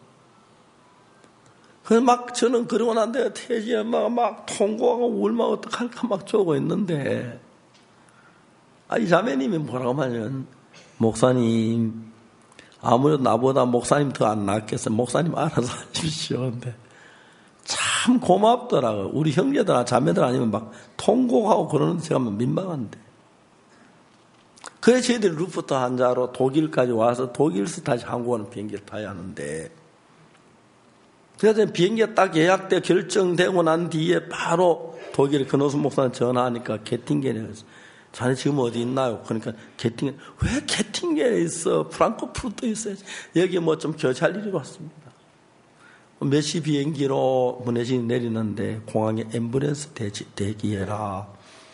그래서 막 저는 그러고 난데 혜진이 엄마가 막 통곡하고 울면 어떡할까 막 쪼고 있는데 이 자매님이 뭐라고 하냐면 목사님 아무래도 나보다 목사님 더 안 낫겠어요. 목사님 알아서 하십시오. 근데 참 고맙더라고요. 우리 형제들 자매들 아니면 막 통곡하고 그러는데 제가 막 민망한데 그래서 저희들이 루프트 환자로 독일까지 와서 독일에서 다시 한국으로 비행기를 타야 하는데, 그래서 비행기가 딱 예약돼 결정되고 난 뒤에 바로 독일에 근호순 목사한테 전화하니까 게팅겐에 자네 지금 어디 있나요? 그러니까 게팅겐. 왜 게팅겐에 있어? 프랑크푸르트에 있어야지. 여기 뭐 좀 교차할 일이 왔습니다. 몇 시 비행기로 문혜진이 내리는데 공항에 앰뷸런스 대기해라.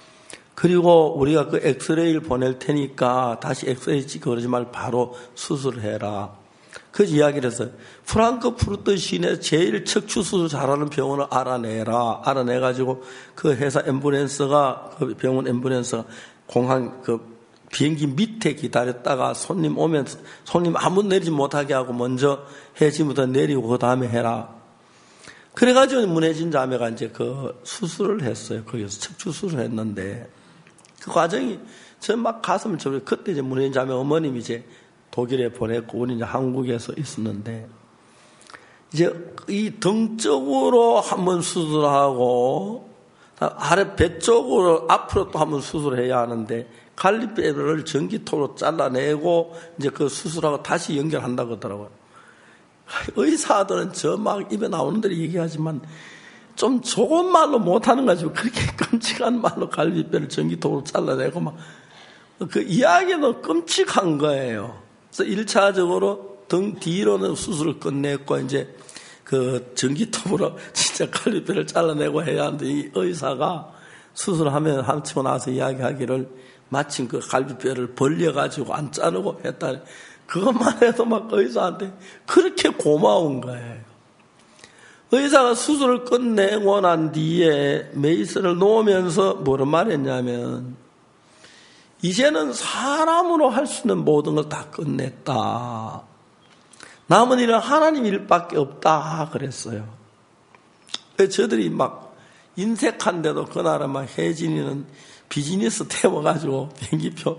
그리고 우리가 그 엑스레이를 보낼 테니까 다시 엑스레이 찍고 그러지 말고 바로 수술해라. 그 이야기를 했어요. 프랑크푸르트 시내 제일 척추 수술 잘하는 병원을 알아내라. 알아내가지고 그 회사 앰뷸런스가, 그 병원 앰뷸런스가 공항 그 비행기 밑에 기다렸다가 손님 오면 손님 아무 내리지 못하게 하고 먼저 혜진부터 내리고 그 다음에 해라. 그래가지고 문혜진 자매가 이제 그 수술을 했어요. 거기서 척추 수술을 했는데 그 과정이 저 막 가슴을 저려. 그때 이제 문혜진 자매 어머님이 이제 독일에 보냈고 우리 이제 한국에서 있었는데 이제 이 등 쪽으로 한번 수술하고 아래 배 쪽으로 앞으로 또 한번 수술해야 하는데 갈비뼈를 전기톱으로 잘라내고 이제 그 수술하고 다시 연결한다고 하더라고요. 의사들은 저 막 입에 나오는 대로 얘기하지만 좀 좋은 말로 못하는 거지. 그렇게 끔찍한 말로 갈비뼈를 전기톱으로 잘라내고 막 그 이야기는 끔찍한 거예요. 그래서 1차적으로 등 뒤로는 수술을 끝냈고 이제 그 전기톱으로 진짜 갈비뼈를 잘라내고 해야 하는데 이 의사가 수술하면 함치고 나서 이야기하기를 마침 그 갈비뼈를 벌려가지고 안 자르고 했다. 그것만 해도 막 의사한테 그렇게 고마운 거예요. 의사가 수술을 끝내고 난 뒤에 메이스를 놓으면서 뭐를 말했냐면 이제는 사람으로 할 수 있는 모든 걸 다 끝냈다. 남은 일은 하나님 일밖에 없다 그랬어요. 저들이 막 인색한데도 그날은 막 혜진이는 비즈니스 태워가지고 비행기표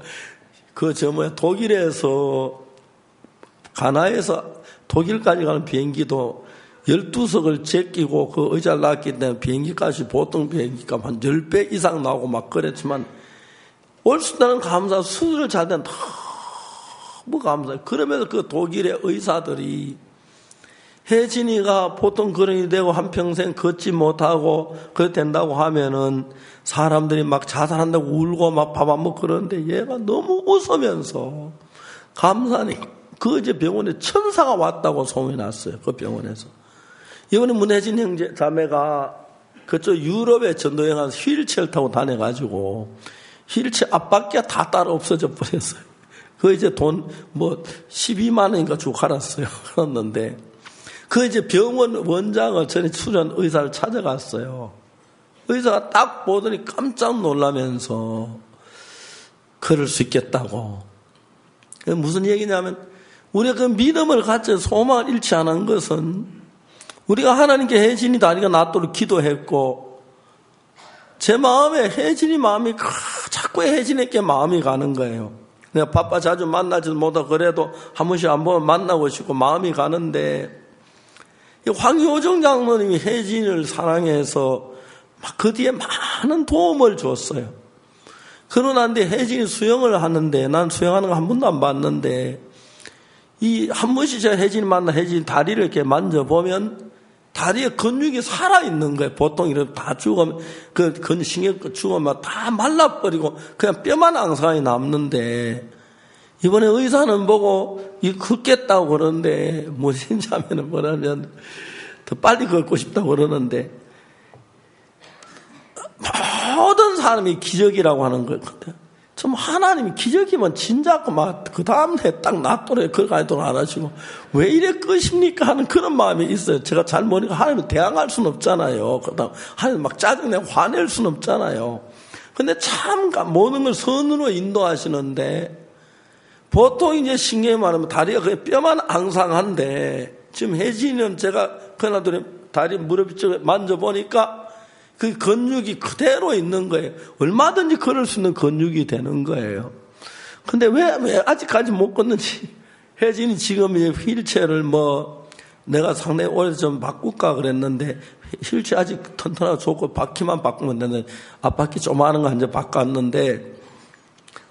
독일에서 가나에서 독일까지 가는 비행기도 12석을 제끼고 그 의자를 놨기 때문에 비행기값이 보통 비행기값 한 10배 이상 나오고 막 그랬지만 올 수 있다는 감사, 수술을 잘 된 너무 감사해요. 그러면서 그 독일의 의사들이 혜진이가 보통 그런 일이 되고 한평생 걷지 못하고 그렇게 된다고 하면은 사람들이 막 자살한다고 울고 막 밥 안 먹고 그러는데 얘가 너무 웃으면서 감사하니 그 이제 병원에 천사가 왔다고 소문이 났어요. 그 병원에서. 이번에 문혜진 형제 자매가 그쪽 유럽에 전도여행하면서 휠체어를 타고 다녀가지고 휠체어 앞바퀴가 다 따라 없어져 버렸어요. 그 이제 돈 12만 원인가 주고 갈았어요. 그랬는데 그 이제 병원 원장을 전에 출연 의사를 찾아갔어요. 의사가 딱 보더니 깜짝 놀라면서 그럴 수 있겠다고. 무슨 얘기냐면 우리가 그 믿음을 갖춰 소망을 잃지 않은 것은 우리가 하나님께 혜진이 다리가 낫도록 기도했고 제 마음에 혜진이 마음이 자꾸 혜진에게 마음이 가는 거예요. 내가 바빠 자주 만나지도 못하고 그래도 한 번씩 한번 만나고 싶고 마음이 가는데 황효정 장로님이 혜진을 사랑해서 막 그 뒤에 많은 도움을 줬어요. 그러는데 혜진이 수영을 하는데 난 수영하는 거 한 번도 안 봤는데 이 한 번씩 제가 혜진이 만나 혜진이 다리를 이렇게 만져보면 다리에 근육이 살아있는 거예요. 보통 이렇게 다 죽으면 그 신경 죽으면 다 말라버리고 그냥 뼈만 앙상하게 남는데 이번에 의사는 보고 이 걷겠다고 그러는데 무슨 자매는 뭐라면 더 빨리 걷고 싶다고 그러는데 모든 사람이 기적이라고 하는 거예요. 좀 하나님이 기적이면 진짜고 막 그 다음에 딱 낫도록 그걸 안 하시고 왜 이래 끝입니까 하는 그런 마음이 있어요. 제가 잘 모르니까 하나님을 대항할 수는 없잖아요. 그다음 하나님 막 짜증내고 화낼 수는 없잖아요. 근데 참 모든 걸 선으로 인도하시는데 보통 이제 신경이 많으면 다리가 그냥 뼈만 앙상한데 지금 혜진이는 제가 그날도 다리 무릎 쪽에 만져보니까 그 근육이 그대로 있는 거예요. 얼마든지 걸을 수 있는 근육이 되는 거예요. 근데 왜 아직까지 못 걷는지. 혜진이 지금 이제 휠체어를 내가 상당히 오래 좀 바꿀까 그랬는데 휠체어 아직 튼튼하고 좋고 바퀴만 바꾸면 되는데 앞바퀴 조그마한 거 이제 바꿨는데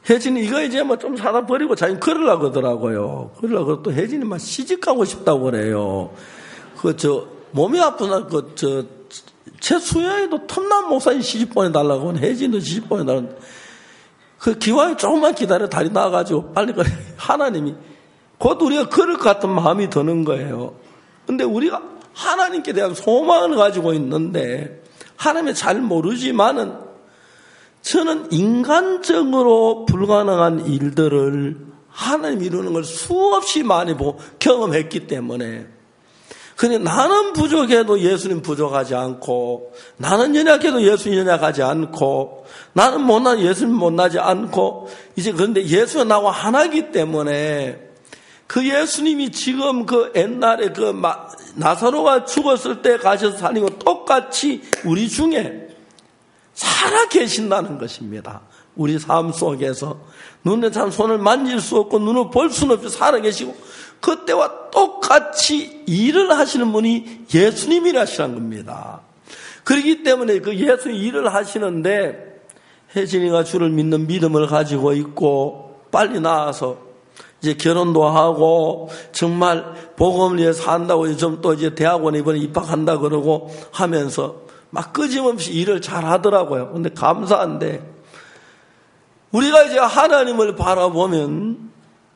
혜진이 이거 이제 뭐 좀 사다 버리고 자기는 걸으려고 하더라고요. 그러려고 또 혜진이 막 시집가고 싶다고 그래요. 몸이 아프나 최수영이도 텀남 목사님 시집 보내달라고 하면 혜진도 시집 보내달라고. 기왕에 조금만 기다려 다리 나와가지고 빨리 그래. 하나님이 곧 우리가 그럴 것 같은 마음이 드는 거예요. 근데 우리가 하나님께 대한 소망을 가지고 있는데 하나님이 잘 모르지만은 저는 인간적으로 불가능한 일들을 하나님이 이루는 걸 수없이 많이 보고 경험했기 때문에 근데 나는 부족해도 예수님 부족하지 않고 나는 연약해도 예수님 연약하지 않고 나는 못나 예수님 못나지 않고 이제 그런데 예수가 나와 하나이기 때문에 그 예수님이 지금 그 옛날에 나사로가 죽었을 때 가셔서 살리고 똑같이 우리 중에 살아 계신다는 것입니다. 우리 삶 속에서 눈에 참 손을 만질 수 없고 눈을 볼 수는 없이 살아 계시고 그때와 똑같이 일을 하시는 분이 예수님이라시는 겁니다. 그렇기 때문에 그 예수님 일을 하시는데 혜진이가 주를 믿는 믿음을 가지고 있고 빨리 나와서 이제 결혼도 하고 정말 복음을 위해서 한다고 좀 또 이제 대학원에 이번에 입학한다 그러고 하면서 막 끊임없이 일을 잘 하더라고요. 근데 감사한데 우리가 이제 하나님을 바라보면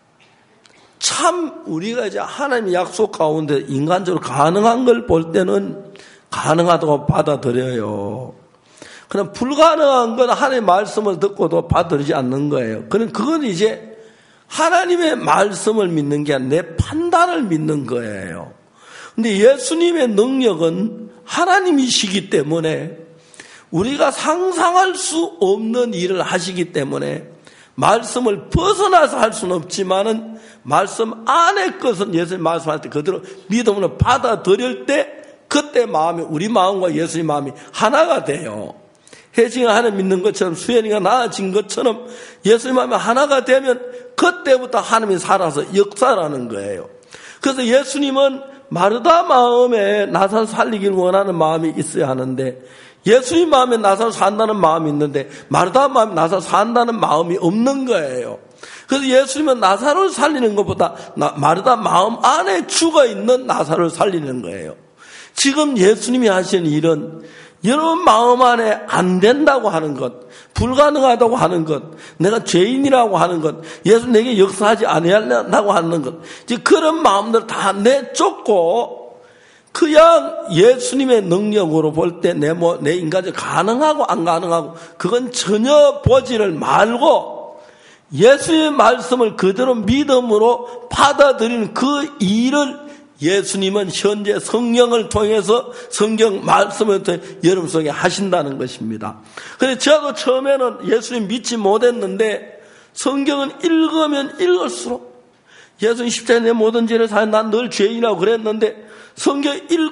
참 우리가 이제 하나님의 약속 가운데 인간적으로 가능한 걸 볼 때는 가능하다고 받아들여요. 그럼 불가능한 건 하나님의 말씀을 듣고도 받아들이지 않는 거예요. 그건 이제 하나님의 말씀을 믿는 게 아니라 내 판단을 믿는 거예요. 근데 예수님의 능력은 하나님이시기 때문에 우리가 상상할 수 없는 일을 하시기 때문에 말씀을 벗어나서 할 수는 없지만은 말씀 안의 것은 예수님 말씀할 때 그대로 믿음으로 받아들일 때 그때 마음이 우리 마음과 예수님 마음이 하나가 돼요. 혜진이가 하나님 믿는 것처럼 수연이가 나아진 것처럼 예수님 마음이 하나가 되면 그때부터 하나님이 살아서 역사라는 거예요. 그래서 예수님은 마르다 마음에 나사로 살리기를 원하는 마음이 있어야 하는데 예수님 마음에 나사로 산다는 마음이 있는데 마르다 마음에 나사로 산다는 마음이 없는 거예요. 그래서 예수님은 나사로를 살리는 것보다 마르다 마음 안에 죽어있는 나사로를 살리는 거예요. 지금 예수님이 하시는 일은 여러분 마음 안에 안 된다고 하는 것, 불가능하다고 하는 것, 내가 죄인이라고 하는 것, 예수 내게 역사하지 않으려고 하는 것, 이제 그런 마음들 다 내쫓고 그냥 예수님의 능력으로 볼 때 내 인간적 가능하고 안 가능하고 그건 전혀 보지를 말고 예수님의 말씀을 그대로 믿음으로 받아들이는 그 일을 예수님은 현재 성령을 통해서 성경 말씀을 통해 여러분 속에 하신다는 것입니다. 그런데 저도 처음에는 예수님 믿지 못했는데 성경은 읽으면 읽을수록 예수님 십자가에 내 모든 죄를 사해 난 늘 죄인이라고 그랬는데 성경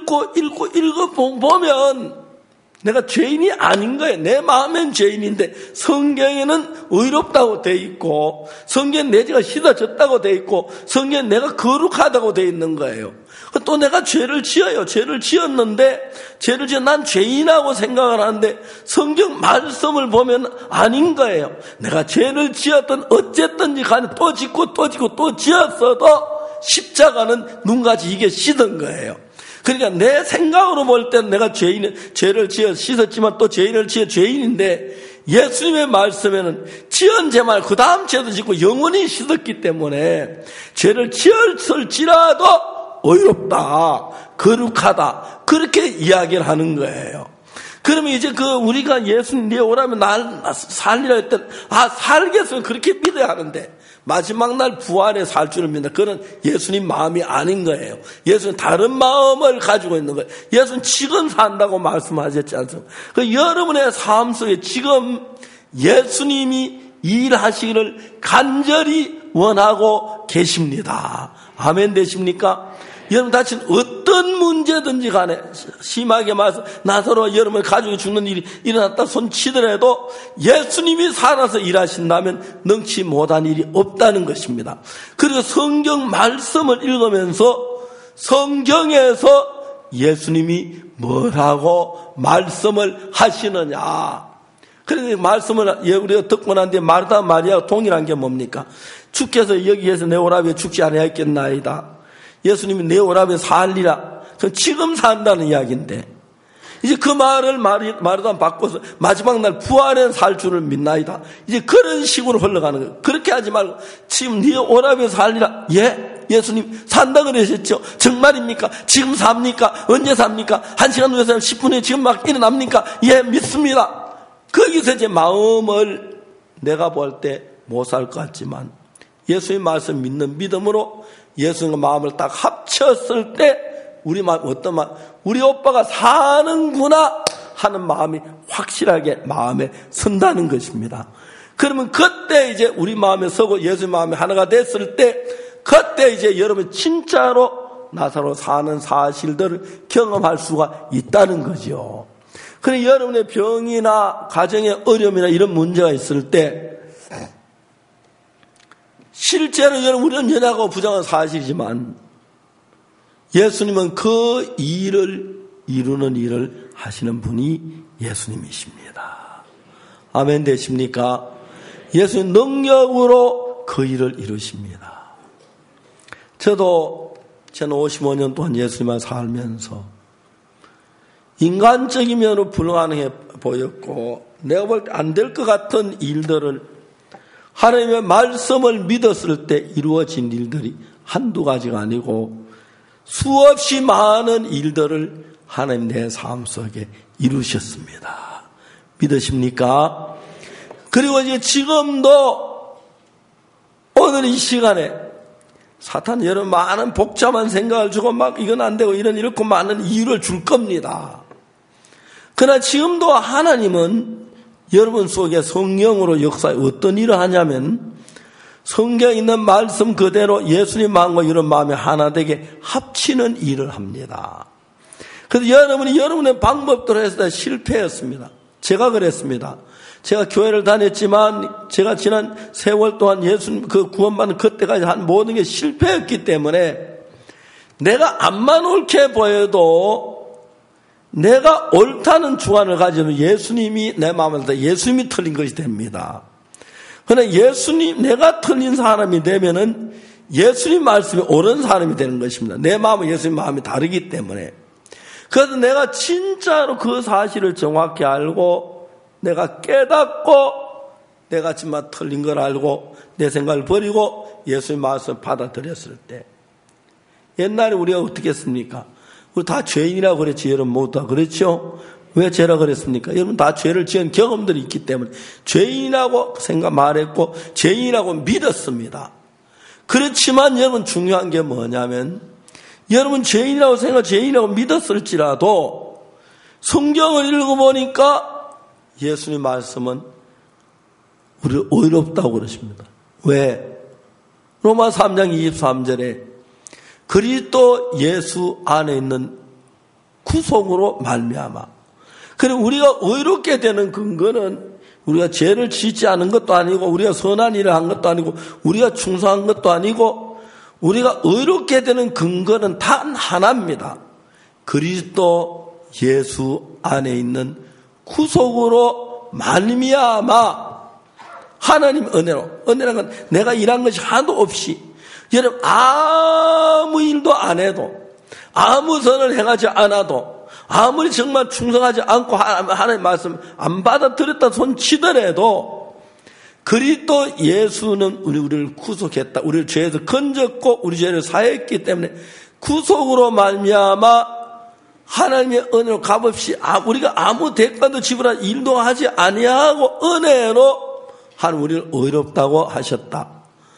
읽어보면 내가 죄인이 아닌 거예요. 내 마음엔 죄인인데 성경에는 의롭다고 돼 있고 성경에 내 죄가 씻어졌다고 돼 있고 성경에 내가 거룩하다고 돼 있는 거예요. 또 내가 죄를 지어요. 죄를 지었는데 죄를 지어 난 죄인이라고 생각을 하는데 성경 말씀을 보면 아닌 거예요. 내가 죄를 지었던 어쨌든지 간에 또 짓고 또 짓고 또 지었어도 십자가는 눈같이 이게 씻은 거예요. 그러니까 내 생각으로 볼 때는 내가 죄를 지어 씻었지만 또 죄인을 지어 죄인인데 예수님의 말씀에는 지은 죄 말고 그 다음 죄도 짓고 영원히 씻었기 때문에 죄를 지었을지라도 의롭다, 거룩하다 그렇게 이야기를 하는 거예요. 그러면 이제 우리가 예수님 네 오라면 날 살리라 했던 살겠으면 그렇게 믿어야 하는데 마지막 날 부활에 살 줄을 믿는 그런 예수님 마음이 아닌 거예요. 예수는 다른 마음을 가지고 있는 거예요. 예수는 지금 산다고 말씀하셨지 않습니까? 여러분의 삶 속에 지금 예수님이 일하시기를 간절히 원하고 계십니다. 아멘 되십니까? 여러분 다친 어떤 문제든지 간에 심하게 말해서 나사로와 여러분의 가족이 죽는 일이 일어났다 손치더라도 예수님이 살아서 일하신다면 능치 못한 일이 없다는 것입니다. 그리고 성경 말씀을 읽으면서 성경에서 예수님이 뭐라고 말씀을 하시느냐 그런데 말씀을 우리가 듣고 난 뒤에 마르다 마리아가 동일한 게 뭡니까? 주께서 여기에서 내 오라비에 죽지 아니하였겠나이다. 예수님이 내 오라비에 살리라. 그건 지금 산다는 이야기인데 이제 그 말을 마르다 바꿔서 마지막 날 부활에 살 줄을 믿나이다. 이제 그런 식으로 흘러가는 거예요. 그렇게 하지 말고 지금 네 오라비에 살리라. 예? 예수님 산다 그러셨죠? 정말입니까? 지금 삽니까? 언제 삽니까? 1시간 후에 10분 후에 지금 막 일어납니까? 예, 믿습니다. 거기서 이제 마음을 내가 볼 때 못 살 것 같지만 예수님 말씀 믿는 믿음으로 예수님과 마음을 딱 합쳤을 때 우리 마음 어떤 마음? 우리 오빠가 사는구나 하는 마음이 확실하게 마음에 선다는 것입니다. 그러면 그때 이제 우리 마음에 서고 예수님 마음에 하나가 됐을 때 그때 이제 여러분 진짜로 나사로 사는 사실들을 경험할 수가 있다는 거죠. 그래 여러분의 병이나 가정의 어려움이나 이런 문제가 있을 때 실제로 여러분 우리는 연약하고 부정한 사실이지만 예수님은 그 일을 이루는 일을 하시는 분이 예수님이십니다. 아멘 되십니까? 예수님 능력으로 그 일을 이루십니다. 저는 55년 동안 예수님만 살면서 인간적인 면으로 불가능해 보였고 내가 볼 때 안 될 것 같은 일들을 하나님의 말씀을 믿었을 때 이루어진 일들이 한두 가지가 아니고 수없이 많은 일들을 하나님 내 삶 속에 이루셨습니다. 믿으십니까? 그리고 이제 지금도 오늘 이 시간에 사탄 여러분 많은 복잡한 생각을 주고 막 이건 안 되고 이렇고 많은 이유를 줄 겁니다. 그러나 지금도 하나님은 여러분 속에 성령으로 역사에 어떤 일을 하냐면 성경에 있는 말씀 그대로 예수님 마음과 이런 마음이 하나 되게 합치는 일을 합니다. 그래서 여러분이 여러분의 방법대로 해서 다 실패했습니다. 제가 그랬습니다. 제가 교회를 다녔지만 제가 지난 세월 동안 예수님 그 구원받는 그때까지 한 모든 게 실패했기 때문에 내가 암만 옳게 보여도 내가 옳다는 주관을 가지면 예수님이 내 마음을 다 예수님이 틀린 것이 됩니다. 그러나 예수님 내가 틀린 사람이 되면은 예수님 말씀이 옳은 사람이 되는 것입니다. 내 마음은 예수님 마음이 다르기 때문에. 그래서 내가 진짜로 그 사실을 정확히 알고 내가 깨닫고 내가 정말 틀린 걸 알고 내 생각을 버리고 예수님 말씀을 받아들였을 때 옛날에 우리가 어떻게 했습니까? 우리 다 죄인이라고 그랬지 여러분 모두 다 그랬죠? 왜 죄라 그랬습니까? 여러분 다 죄를 지은 경험들이 있기 때문에 죄인이라고 생각 말했고 죄인이라고 믿었습니다. 그렇지만 여러분 중요한 게 뭐냐면 여러분 죄인이라고 생각 죄인이라고 믿었을지라도 성경을 읽어보니까 예수님 말씀은 우리를 의롭다고 그러십니다. 왜? 로마 3장 23절에 그리스도 예수 안에 있는 구속으로 말미암아. 그리고 우리가 의롭게 되는 근거는 우리가 죄를 짓지 않은 것도 아니고 우리가 선한 일을 한 것도 아니고 우리가 충성한 것도 아니고 우리가 의롭게 되는 근거는 단 하나입니다. 그리스도 예수 안에 있는 구속으로 말미암아 하나님 은혜라는 건 내가 일한 것이 하나도 없이 여러분 아무 일도 안 해도 아무 선을 행하지 않아도 아무리 정말 충성하지 않고 하나님 말씀 안 받아들였다 손치더라도 그리스도 예수는 우리를 구속했다. 우리를 죄에서 건졌고 우리 죄를 사했기 때문에 구속으로 말미암아 하나님의 은혜로 값없이 우리가 아무 대가도 지불한 일도 하지 아니하고 은혜로 하나님 우리를 의롭다고 하셨다.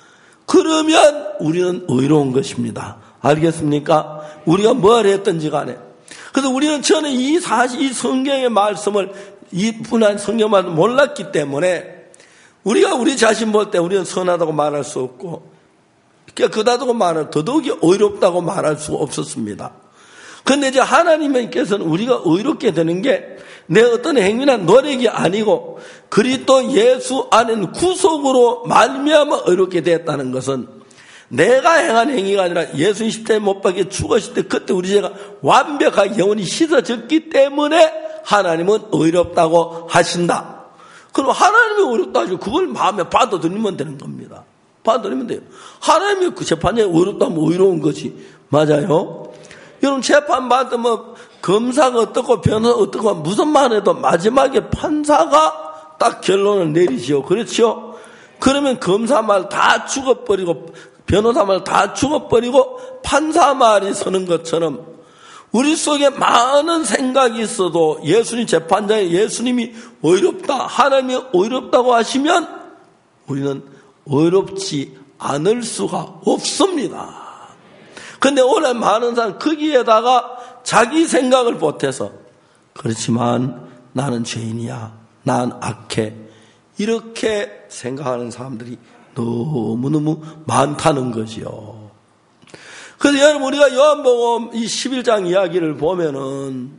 그러면 우리는 의로운 것입니다. 알겠습니까? 우리가 뭘 했든지 간에. 그래서 우리는 전에 이 성경의 말씀을 이 분한 성경 말씀을 몰랐기 때문에 우리가 우리 자신 볼 때 우리는 선하다고 말할 수 없고 깨끗하다고 말할 더더욱이 의롭다고 말할 수가 없었습니다. 그런데 이제 하나님께서는 우리가 의롭게 되는 게 내 어떤 행위나 노력이 아니고 그리스도 예수 안에는 구속으로 말미암아 의롭게 되었다는 것은 내가 행한 행위가 아니라 예수님 십자가에 못 박혀 죽으실 때 그때 우리 죄가 완벽하게 영원히 씻어졌기 때문에 하나님은 의롭다고 하신다. 그럼 하나님이 어렵다 하죠. 그걸 마음에 받아들이면 되는 겁니다. 받아들이면 돼요. 하나님이 그 재판에 어렵다면 의로운 거지. 맞아요? 여러분 재판 받으면 검사가 어떻고 변호사가 어떻고 무슨 말 해도 마지막에 판사가 딱 결론을 내리지요. 그렇죠? 그러면 검사 말 다 죽어버리고 변호사 말 다 죽어버리고 판사 말이 서는 것처럼 우리 속에 많은 생각이 있어도 예수님 재판장에 예수님이 의롭다, 하나님이 의롭다고 하시면 우리는 의롭지 않을 수가 없습니다. 그런데 오늘 많은 사람 거기에다가 자기 생각을 보태서 그렇지만 나는 죄인이야, 난 악해, 이렇게 생각하는 사람들이 너무너무 많다는 거지요. 그래서 여러분 우리가 요한복음 이 11장 이야기를 보면은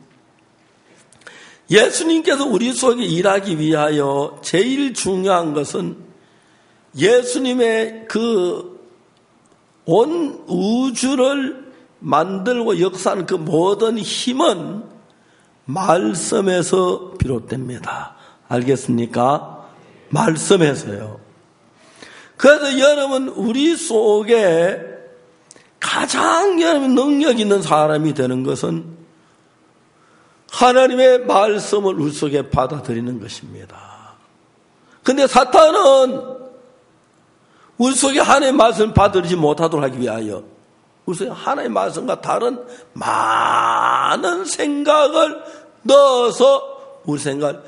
예수님께서 우리 속에 일하기 위하여 제일 중요한 것은 예수님의 그 온 우주를 만들고 역사하는 그 모든 힘은 말씀에서 비롯됩니다. 알겠습니까? 말씀에서요. 그래서 여러분 우리 속에 가장 여러분 능력 있는 사람이 되는 것은 하나님의 말씀을 우리 속에 받아들이는 것입니다. 그런데 사탄은 우리 속에 하나님의 말씀을 받아들이지 못하도록 하기 위하여 우리 속에 하나님의 말씀과 다른 많은 생각을 넣어서 우리 생각을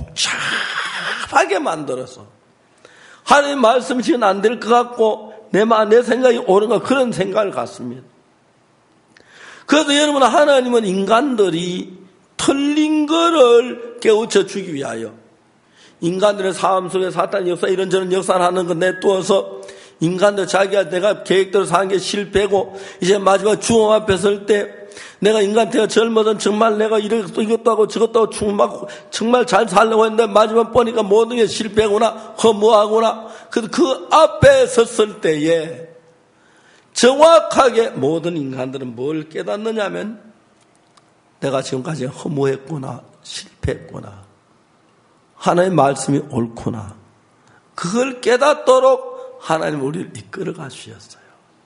복잡하게 만들어서 하나님의 말씀이 지금 안 될 것 같고 내 생각이 옳은가 그런 생각을 갖습니다. 그래서 여러분 하나님은 인간들이 틀린 거를 깨우쳐 주기 위하여 인간들의 삶 속에 사탄 역사 이런저런 역사를 하는 거 내두어서 인간들 자기가 내가 계획대로 사는 게 실패고 이제 마지막 죽음 앞에 설 때 내가 인간태가 젊어든 정말 내가 이것도 하고 저것도 하고 정말 잘 살려고 했는데 마지막 보니까 모든 게 실패구나 허무하구나. 그 앞에 섰을 때에 정확하게 모든 인간들은 뭘 깨닫느냐면 내가 지금까지 허무했구나 실패했구나 하나님의 말씀이 옳구나 그걸 깨닫도록 하나님 우리를 이끌어 가주셨어요.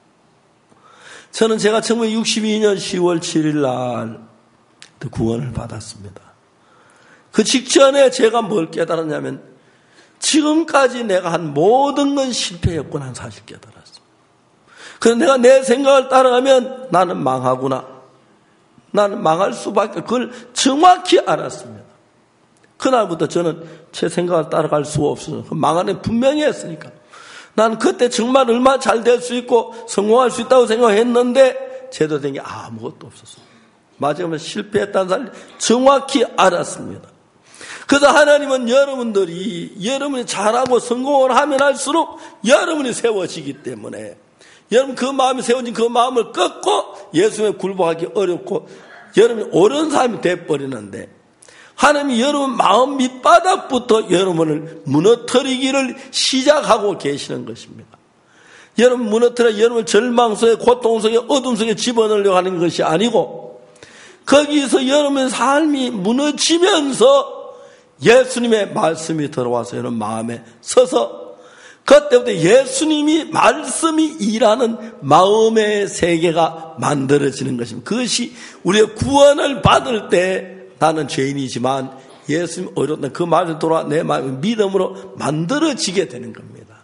저는 제가 1962년 10월 7일 날 구원을 받았습니다. 그 직전에 제가 뭘 깨달았냐면 지금까지 내가 한 모든 건 실패였구나 하는 사실 깨달았어요. 그래서 내가 내 생각을 따라가면 나는 망하구나. 나는 망할 수밖에 그걸 정확히 알았습니다. 그날부터 저는 제 생각을 따라갈 수가 없어서 망하는 분명히 했으니까. 나는 그때 정말 얼마나 잘 될 수 있고 성공할 수 있다고 생각했는데 제대로 된 게 아무것도 없었어요. 마지막에 실패했다는 사실을 정확히 알았습니다. 그래서 하나님은 여러분이 잘하고 성공을 하면 할수록 여러분이 세워지기 때문에 여러분 그 마음이 세워진 그 마음을 꺾고 예수님에 굴복하기 어렵고 여러분이 옳은 사람이 돼버리는데 하나님이 여러분 마음 밑바닥부터 여러분을 무너뜨리기를 시작하고 계시는 것입니다. 여러분 무너뜨려 여러분을 절망 속에 고통 속에 어둠 속에 집어넣으려고 하는 것이 아니고 거기서 여러분의 삶이 무너지면서 예수님의 말씀이 들어와서 여러분 마음에 서서 그때부터 예수님이 말씀이 일하는 마음의 세계가 만들어지는 것입니다. 그것이 우리의 구원을 받을 때 나는 죄인이지만 예수님 어렵다 그 말을 돌아 내 마음이 믿음으로 만들어지게 되는 겁니다.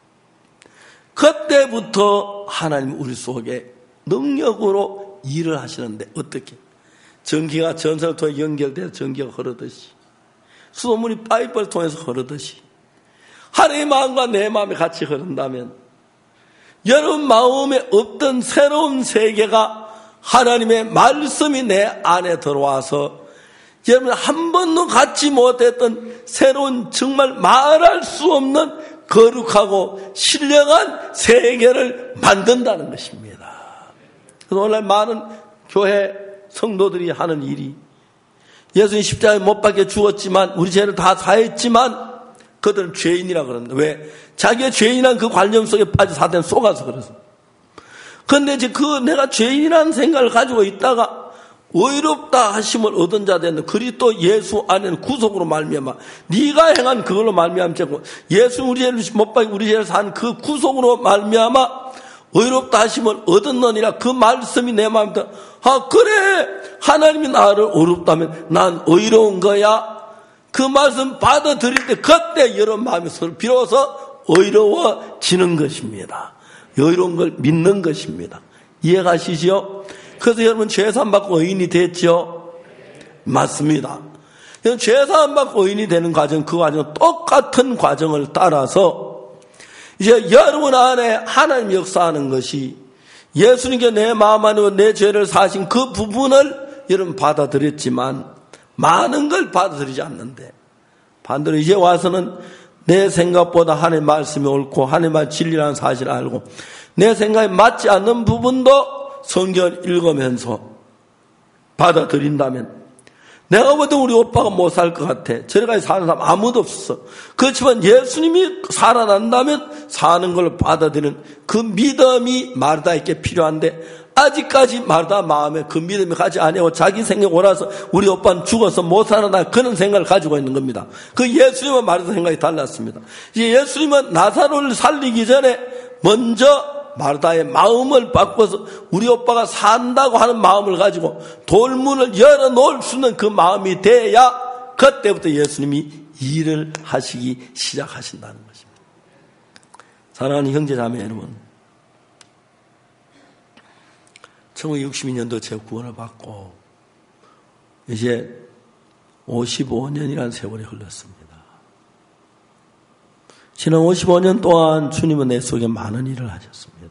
그때부터 하나님 우리 속에 능력으로 일을 하시는데 어떻게? 전기가 전선을 통해 연결돼서 전기가 흐르듯이 수돗물이 파이프를 통해서 흐르듯이 하나님의 마음과 내 마음이 같이 흐른다면 여러분 마음에 없던 새로운 세계가 하나님의 말씀이 내 안에 들어와서 여러분 한 번도 갖지 못했던 새로운 정말 말할 수 없는 거룩하고 신령한 세계를 만든다는 것입니다. 그래서 오늘 많은 교회 성도들이 하는 일이 예수님 십자가에 못 박혀 죽었지만 우리 죄를 다 사했지만 그들은 죄인이라 그러는데 왜? 자기의 죄인이란 그 관념 속에 빠져 사탄에 속아서 그래서. 그런데 이제 내가 죄인이라는 생각을 가지고 있다가 의롭다 하심을 얻은 자 되는 그리스도 예수 안에는 구속으로 말미암아 네가 행한 그걸로 말미암아 예수 우리 죄를 못 박이 우리 죄를 산 그 구속으로 말미암아 의롭다 하심을 얻었느니라. 그 말씀이 내 마음에 들어. 아 그래 하나님이 나를 의롭다면 난 의로운 거야. 그 말씀 받아들일 때 그때 여러분 마음이 비로소 의로워지는 것입니다. 의로운 걸 믿는 것입니다. 이해가시죠? 그래서 여러분 죄사함 받고 의인이 됐죠? 맞습니다. 죄사함 받고 의인이 되는 과정, 그 과정은 똑같은 과정을 따라서 이제 여러분 안에 하나님 역사하는 것이 예수님께 내 마음 안에 내 죄를 사신 그 부분을 여러분 받아들였지만 많은 걸 받아들이지 않는데 반대로 이제 와서는 내 생각보다 하나님의 말씀이 옳고 하나님의 말 진리라는 사실을 알고 내 생각에 맞지 않는 부분도 성경을 읽으면서 받아들인다면 내가 볼 때 우리 오빠가 못 살 것 같아. 저래까지 사는 사람 아무도 없어. 그렇지만 예수님이 살아난다면 사는 걸 받아들이는 그 믿음이 마르다에게 필요한데 아직까지 마르다 마음에 그 믿음이 가지 아니하고 자기 생각 오라서 우리 오빠는 죽어서 못 살아나 그런 생각을 가지고 있는 겁니다. 그 예수님은 마르다 생각이 달랐습니다. 이제 예수님은 나사로를 살리기 전에 먼저 마르다의 마음을 바꿔서 우리 오빠가 산다고 하는 마음을 가지고 돌문을 열어놓을 수 있는 그 마음이 돼야 그때부터 예수님이 일을 하시기 시작하신다는 것입니다. 사랑하는 형제자매 여러분, 1962년도 제 구원을 받고 이제 55년이라는 세월이 흘렀습니다. 지난 55년 동안 주님은 내 속에 많은 일을 하셨습니다.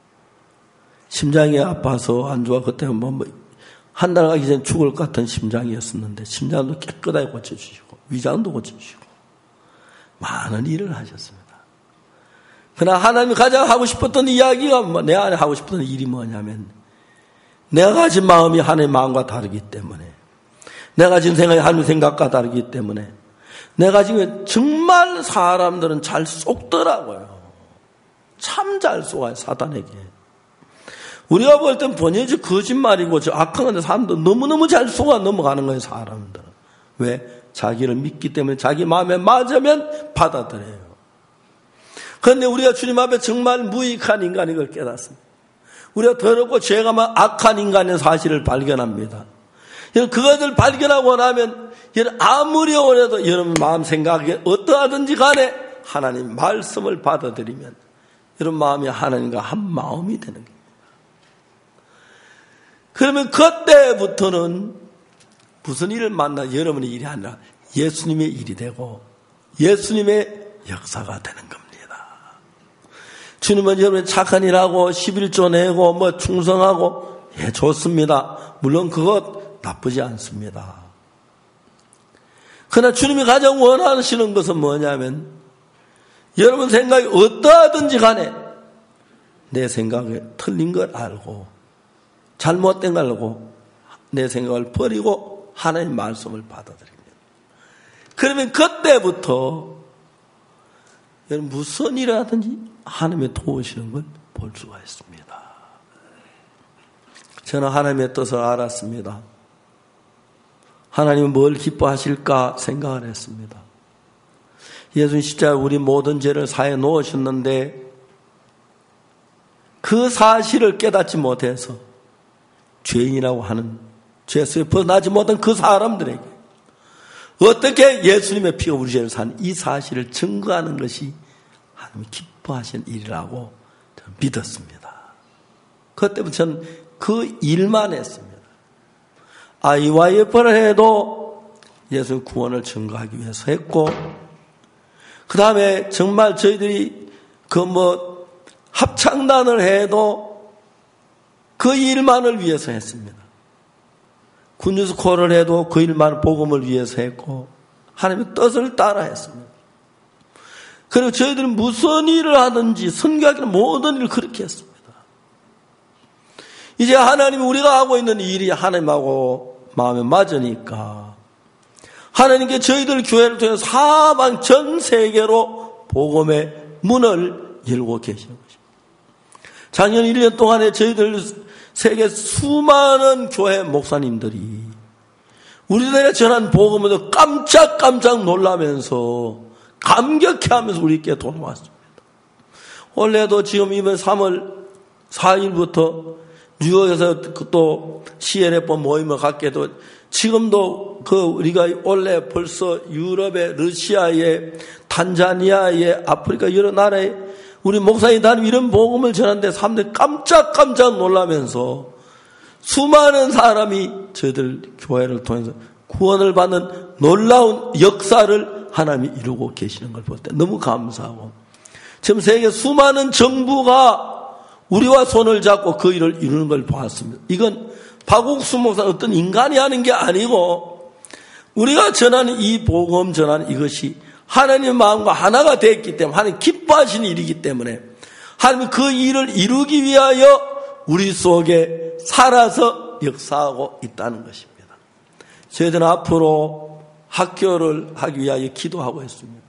심장이 아파서 안 좋아 그때 한 달 가기 전에 죽을 것 같은 심장이었었는데 심장도 깨끗하게 고쳐주시고 위장도 고쳐주시고 많은 일을 하셨습니다. 그러나 하나님이 가장 하고 싶었던 이야기가 내 안에 하고 싶었던 일이 뭐냐면 내가 가진 마음이 하나님의 마음과 다르기 때문에 내가 가진 생각이 하나님의 생각과 다르기 때문에 내가 지금 정말 사람들은 잘 속더라고요. 참 잘 속아요, 사단에게. 우리가 볼 땐 번역이 거짓말이고 저 악한 건데 사람들 너무너무 잘 속아 넘어가는 거예요, 사람들은. 왜? 자기를 믿기 때문에 자기 마음에 맞으면 받아들여요. 그런데 우리가 주님 앞에 정말 무익한 인간인 걸 깨닫습니다. 우리가 더럽고 죄가 많은 악한 인간의 사실을 발견합니다. 그것을 발견하고 나면 아무리 오래도 여러분 마음 생각에 어떠하든지 간에 하나님 말씀을 받아들이면 여러분 마음이 하나님과 한 마음이 되는 겁니다. 그러면 그때부터는 무슨 일을 만나 여러분의 일이 아니라 예수님의 일이 되고 예수님의 역사가 되는 겁니다. 주님은 여러분이 착한 일하고 11조 내고 충성하고 좋습니다. 물론 그것 나쁘지 않습니다. 그러나 주님이 가장 원하시는 것은 뭐냐면 여러분 생각이 어떠하든지 간에 내 생각에 틀린 걸 알고 잘못된 걸 알고 내 생각을 버리고 하나님의 말씀을 받아들입니다. 그러면 그때부터 여러분 무슨 일을 하든지 하나님의 도우시는 걸 볼 수가 있습니다. 저는 하나님의 뜻을 알았습니다. 하나님은 뭘 기뻐하실까 생각을 했습니다. 예수님 십자가에 우리 모든 죄를 사해 놓으셨는데 그 사실을 깨닫지 못해서 죄인이라고 하는 죄에서 벗어나지 못한 그 사람들에게 어떻게 예수님의 피가 우리 죄를 산 이 사실을 증거하는 것이 하나님이 기뻐하시는 일이라고 저는 믿었습니다. 그때부터 저는 그 일만 했습니다. IYF를 해도 예수님 구원을 증거하기 위해서 했고 그 다음에 정말 저희들이 합창단을 해도 그 일만을 위해서 했습니다. 군유스콜을 해도 그 일만 복음을 위해서 했고 하나님의 뜻을 따라 했습니다. 그리고 저희들은 무슨 일을 하든지 선교하기는 모든 일을 그렇게 했습니다. 이제 하나님이 우리가 하고 있는 일이 하나님하고 마음에 맞으니까 하나님께 저희들 교회를 통해 사방 전 세계로 복음의 문을 열고 계시는 것입니다. 작년 1년 동안에 저희들 세계 수많은 교회 목사님들이 우리들의 전한 복음을 깜짝깜짝 놀라면서 감격해하면서 우리께 돌아왔습니다. 원래도 지금 이번 3월 4일부터 뉴욕에서 또 CLF 모임을 갖게 도 지금도 우리가 원래 벌써 유럽에 러시아에 탄자니아에 아프리카 여러 나라에 우리 목사님 다니면 이런 복음을 전하는데 사람들이 깜짝깜짝 놀라면서 수많은 사람이 저희들 교회를 통해서 구원을 받는 놀라운 역사를 하나님이 이루고 계시는 걸 볼 때 너무 감사하고, 지금 세계 수많은 정부가 우리와 손을 잡고 그 일을 이루는 걸 보았습니다. 이건 박옥수 목사 어떤 인간이 하는 게 아니고 우리가 전하는 이 복음 전하는 이것이 하나님의 마음과 하나가 됐기 때문에 하나님 기뻐하시는 일이기 때문에 하나님이 그 일을 이루기 위하여 우리 속에 살아서 역사하고 있다는 것입니다. 저희들은 앞으로 학교를 하기 위하여 기도하고 있습니다.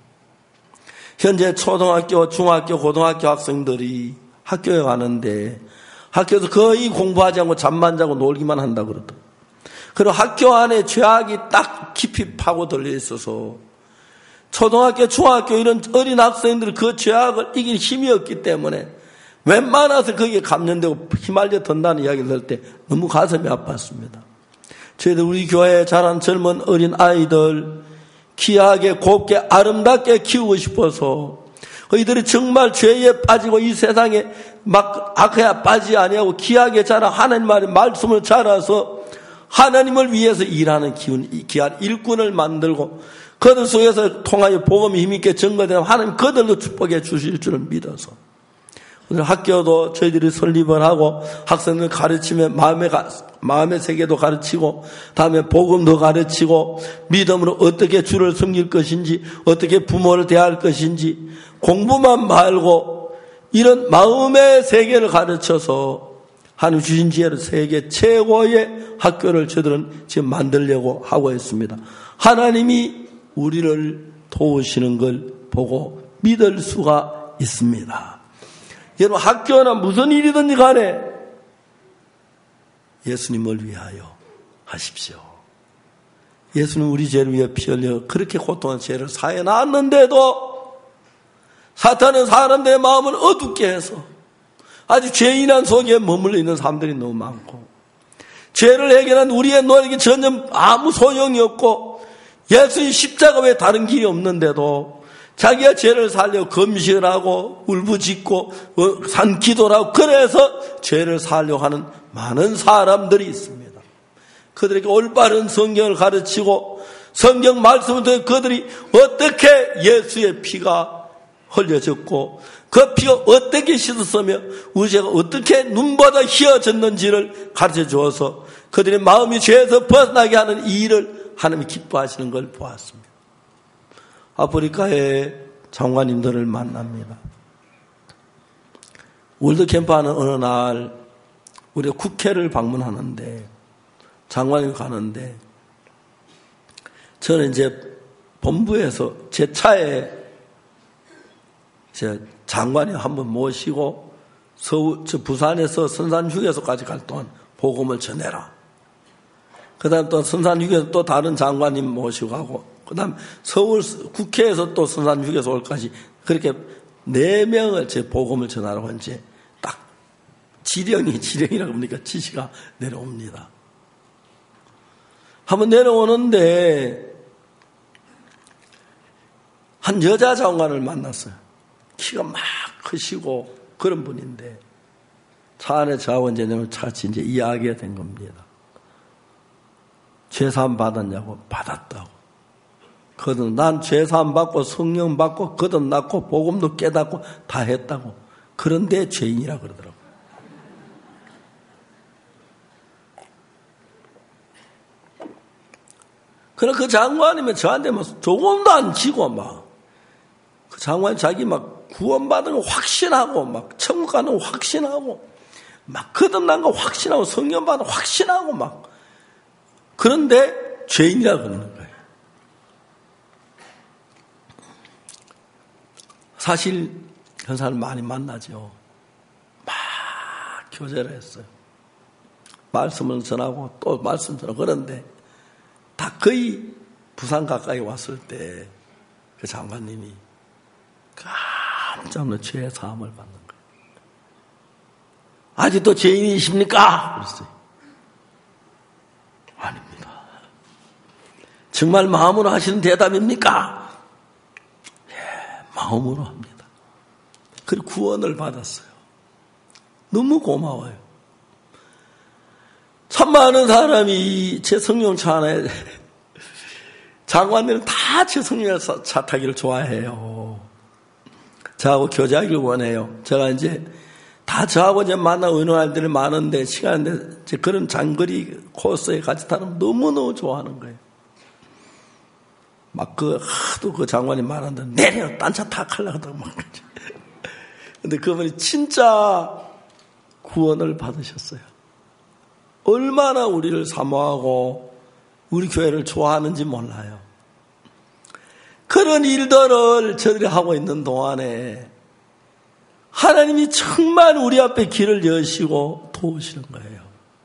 현재 초등학교, 중학교, 고등학교 학생들이 학교에 가는데 학교에서 거의 공부하지 않고 잠만 자고 놀기만 한다 그러더라고요. 그리고 학교 안에 죄악이 딱 깊이 파고들려 있어서 초등학교, 중학교 이런 어린 학생들은 그 죄악을 이길 힘이 없기 때문에 웬만해서 거기에 감염되고 휘말려 든다는 이야기를 들을 때 너무 가슴이 아팠습니다. 저희들 우리 교회에 자란 젊은 어린 아이들 귀하게 곱게 아름답게 키우고 싶어서 그들이 정말 죄에 빠지고 이 세상에 막 악해야 빠지지 아니하고 귀하게 자라 하나님의 말씀을 자라서 하나님을 위해서 일하는 귀한 일꾼을 만들고 그들 속에서 통하여 복음이 힘있게 전거되면 하나님 그들도 축복해 주실 줄을 믿어서 오늘 학교도 저희들이 설립을 하고 학생들 가르치면 마음의 세계도 가르치고 다음에 복음도 가르치고 믿음으로 어떻게 주를 섬길 것인지 어떻게 부모를 대할 것인지 공부만 말고 이런 마음의 세계를 가르쳐서 하나님 주신 지혜로 세계 최고의 학교를 저들은 지금 만들려고 하고 있습니다. 하나님이 우리를 도우시는 걸 보고 믿을 수가 있습니다. 여러분 학교는 무슨 일이든지 간에 예수님을 위하여 하십시오. 예수는 우리 죄를 위해 피 흘려 그렇게 고통한 죄를 사해 놨는데도 사탄은 사람들의 마음을 어둡게 해서 아주 죄인한 속에 머물러 있는 사람들이 너무 많고 죄를 해결한 우리의 노력이 전혀 아무 소용이 없고 예수의 십자가 외에 다른 길이 없는데도 자기가 죄를 살려 금식을 하고 울부짖고 산기도를 하고 그래서 죄를 살려고 하는 많은 사람들이 있습니다. 그들에게 올바른 성경을 가르치고 성경 말씀을 통해 그들이 어떻게 예수의 피가 흘려졌고 그 피가 어떻게 씻었으며 우리 죄가 어떻게 눈보다 희어졌는지를 가르쳐 주어서 그들의 마음이 죄에서 벗어나게 하는 이 일을 하나님이 기뻐하시는 걸 보았습니다. 아프리카의 장관님들을 만납니다. 월드캠프하는 어느 날 우리가 국회를 방문하는데 장관이 가는데 저는 이제 본부에서 제 차에 제 장관이 한번 모시고 부산에서 선산휴게소까지 갈 동안 복음을 전해라. 그 다음 또 선산휴게소 또 다른 장관님 모시고 가고 그 다음 서울 국회에서 또 선산휴게소까지 그렇게 4명을 제 복음을 전하라고 이제 딱 지령이라고 합니까? 지시가 내려옵니다. 한번 내려오는데 한 여자 장관을 만났어요. 키가 막 크시고 그런 분인데 차 안에 저하고 이제 같이 이제 이야기가 된 겁니다. 죄사함 받았냐고 받았다고. 그든 난 죄사함 받고 성령 받고 거듭났고 복음도 깨닫고 다 했다고. 그런데 죄인이라 그러더라고요. 그럼 그 장관이면 저한테 뭐 조금도 안 지고 막 그 장관이 자기 막 구원받은 거 확신하고 막 천국 가는 거 확신하고 막 거듭난 거 확신하고 성령 받은 거 확신하고 막 그런데 죄인이라 그러는 거예요. 사실 그런 사람 많이 만나죠. 막 교제를 했어요. 말씀을 전하고 또 말씀 전하고 그런데 다 거의 부산 가까이 왔을 때 그 장관님이 깜짝 놀라 죄 사함을 받는 거예요. 아직도 죄인이십니까? 그랬어요. 아닙니다. 정말 마음으로 하시는 대답입니까? 예, 마음으로 합니다. 그리고 구원을 받았어요. 너무 고마워요. 참 많은 사람이 제 성령 차 안에 장관들은 다 제 성령 차 타기를 좋아해요. 저하고 교제하기를 원해요. 제가 이제 다 저하고 이제 만나 의논할 때는 많은데 시간인데 그런 장거리 코스에 같이 타는 너무너무 좋아하는 거예요. 막 하도 그 장관이 말한다. 내려 딴 차 타 하려고 하다가 막 그러지. 근데 그분이 진짜 구원을 받으셨어요. 얼마나 우리를 사모하고 우리 교회를 좋아하는지 몰라요. 그런 일들을 저들이 하고 있는 동안에 하나님이 정말 우리 앞에 길을 여시고 도우시는 거예요.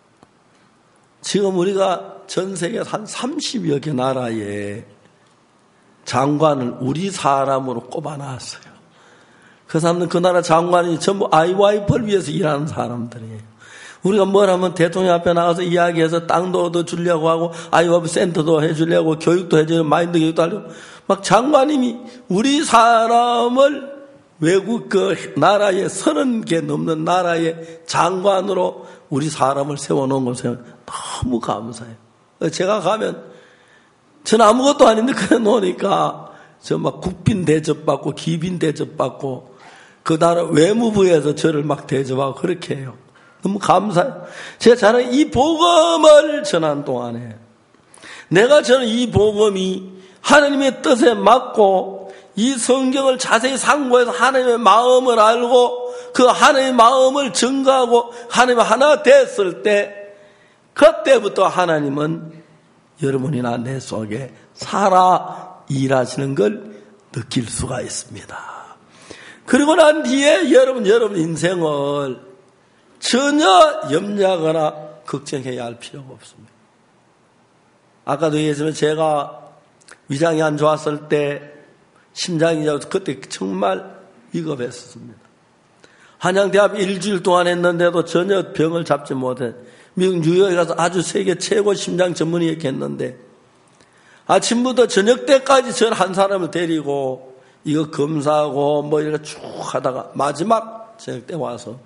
지금 우리가 전 세계 한 30여 개 나라에 장관을 우리 사람으로 꼽아놨어요. 그 사람들은 그 나라 장관이 전부 IYF를 위해서 일하는 사람들이에요. 우리가 뭘 하면 대통령 앞에 나가서 이야기해서 땅도 얻어주려고 하고 IYF 센터도 해주려고 교육도 해주려고 마인드 교육도 하려고 막 장관님이 우리 사람을 외국 그 나라에 30개 넘는 나라의 장관으로 우리 사람을 세워놓은 것을 너무 감사해요. 제가 가면 저는 아무것도 아닌데 그래 놓으니까 저 막 국빈 대접받고 기빈 대접받고 그 나라 외무부에서 저를 막 대접하고 그렇게 해요. 너무 감사해요. 제가 저는 이 복음을 전한 동안에 내가 저는 이 복음이 하나님의 뜻에 맞고 이 성경을 자세히 상고해서 하나님의 마음을 알고 그 하나님의 마음을 증거하고 하나님 하나 됐을 때 그때부터 하나님은 여러분이나 내 속에 살아 일하시는 걸 느낄 수가 있습니다. 그리고 난 뒤에 여러분 인생을 전혀 염려하거나 걱정해야 할 필요가 없습니다. 아까도 얘기했지만 제가 위장이 안 좋았을 때 심장이 그때 정말 위급했었습니다. 한양대학 일주일 동안 했는데도 전혀 병을 잡지 못해 미국 뉴욕에 가서 아주 세계 최고 심장 전문의에 했는데 아침부터 저녁 때까지 저 한 사람을 데리고 이거 검사하고 뭐 이렇게 쭉 하다가 마지막 저녁 때 와서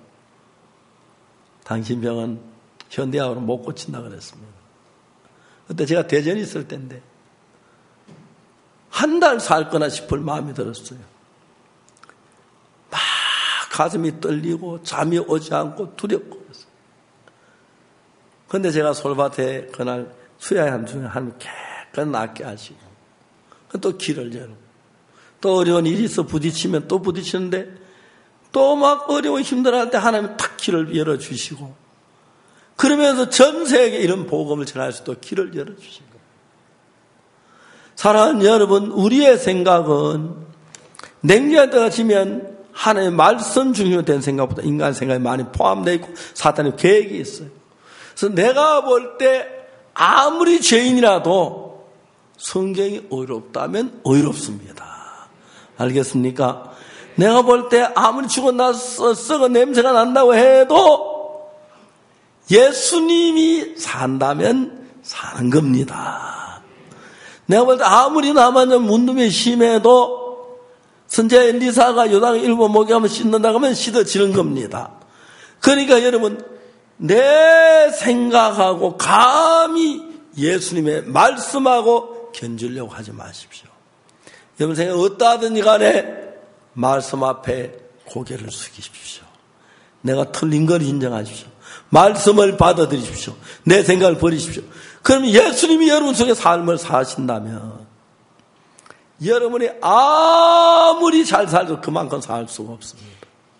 당신 병은 현대학으로 못 고친다 그랬습니다. 그때 제가 대전에 있을 때인데 한 달 살 거나 싶을 마음이 들었어요. 막 가슴이 떨리고 잠이 오지 않고 두렵고 그랬어요. 그런데 제가 솔밭에 그날 수야한 중에 하나님 깨끗 낫게 하시고 또 길을 열고 또 어려운 일이 있어 부딪히면 또 부딪히는데 또 막 어려운 힘들어할 때 하나님 탁 길을 열어주시고 그러면서 전 세계에 이런 복음을 전할 수 있도록 길을 열어주신 거예요. 사랑하는 여러분, 우리의 생각은 냉정하게 따지면 하나님의 말씀 중요된 생각보다 인간 생각이 많이 포함되어 있고 사탄의 계획이 있어요. 그래서 내가 볼 때 아무리 죄인이라도 성경이 어렵다면 어렵습니다. 알겠습니까? 내가 볼 때 아무리 죽어 나서 썩은 냄새가 난다고 해도 예수님이 산다면 사는 겁니다. 내가 볼 때 아무리 나만 문둥이 심해도 선지자 엘리사가 요당 일곱 목욕하면 씻는다고 하면 씻어지는 겁니다. 그러니까 여러분 내 생각하고 감히 예수님의 말씀하고 견주려고 하지 마십시오. 여러분 생각 어떠하든지 간에 말씀 앞에 고개를 숙이십시오. 내가 틀린 걸 인정하십시오. 말씀을 받아들이십시오. 내 생각을 버리십시오. 그럼 예수님이 여러분 속에 삶을 사신다면 여러분이 아무리 잘 살도 그만큼 살 수가 없습니다.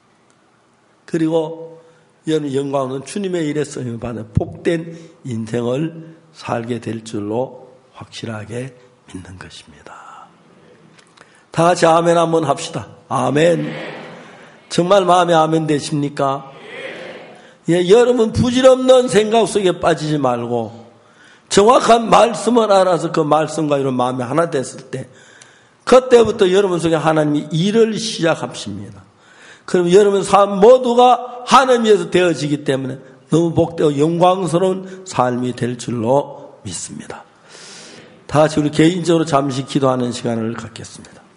그리고 여러분 영광은 주님의 일에 쓰임을 받는 복된 인생을 살게 될 줄로 확실하게 믿는 것입니다. 다 같이 아멘 한번 합시다. 아멘. 정말 마음에 아멘 되십니까? 여러분 부질없는 생각 속에 빠지지 말고 정확한 말씀을 알아서 그 말씀과 이런 마음이 하나 됐을 때 그때부터 여러분 속에 하나님이 일을 시작하십니다. 그럼 여러분 삶 모두가 하나님 위해서 되어지기 때문에 너무 복되고 영광스러운 삶이 될 줄로 믿습니다. 다 같이 우리 개인적으로 잠시 기도하는 시간을 갖겠습니다.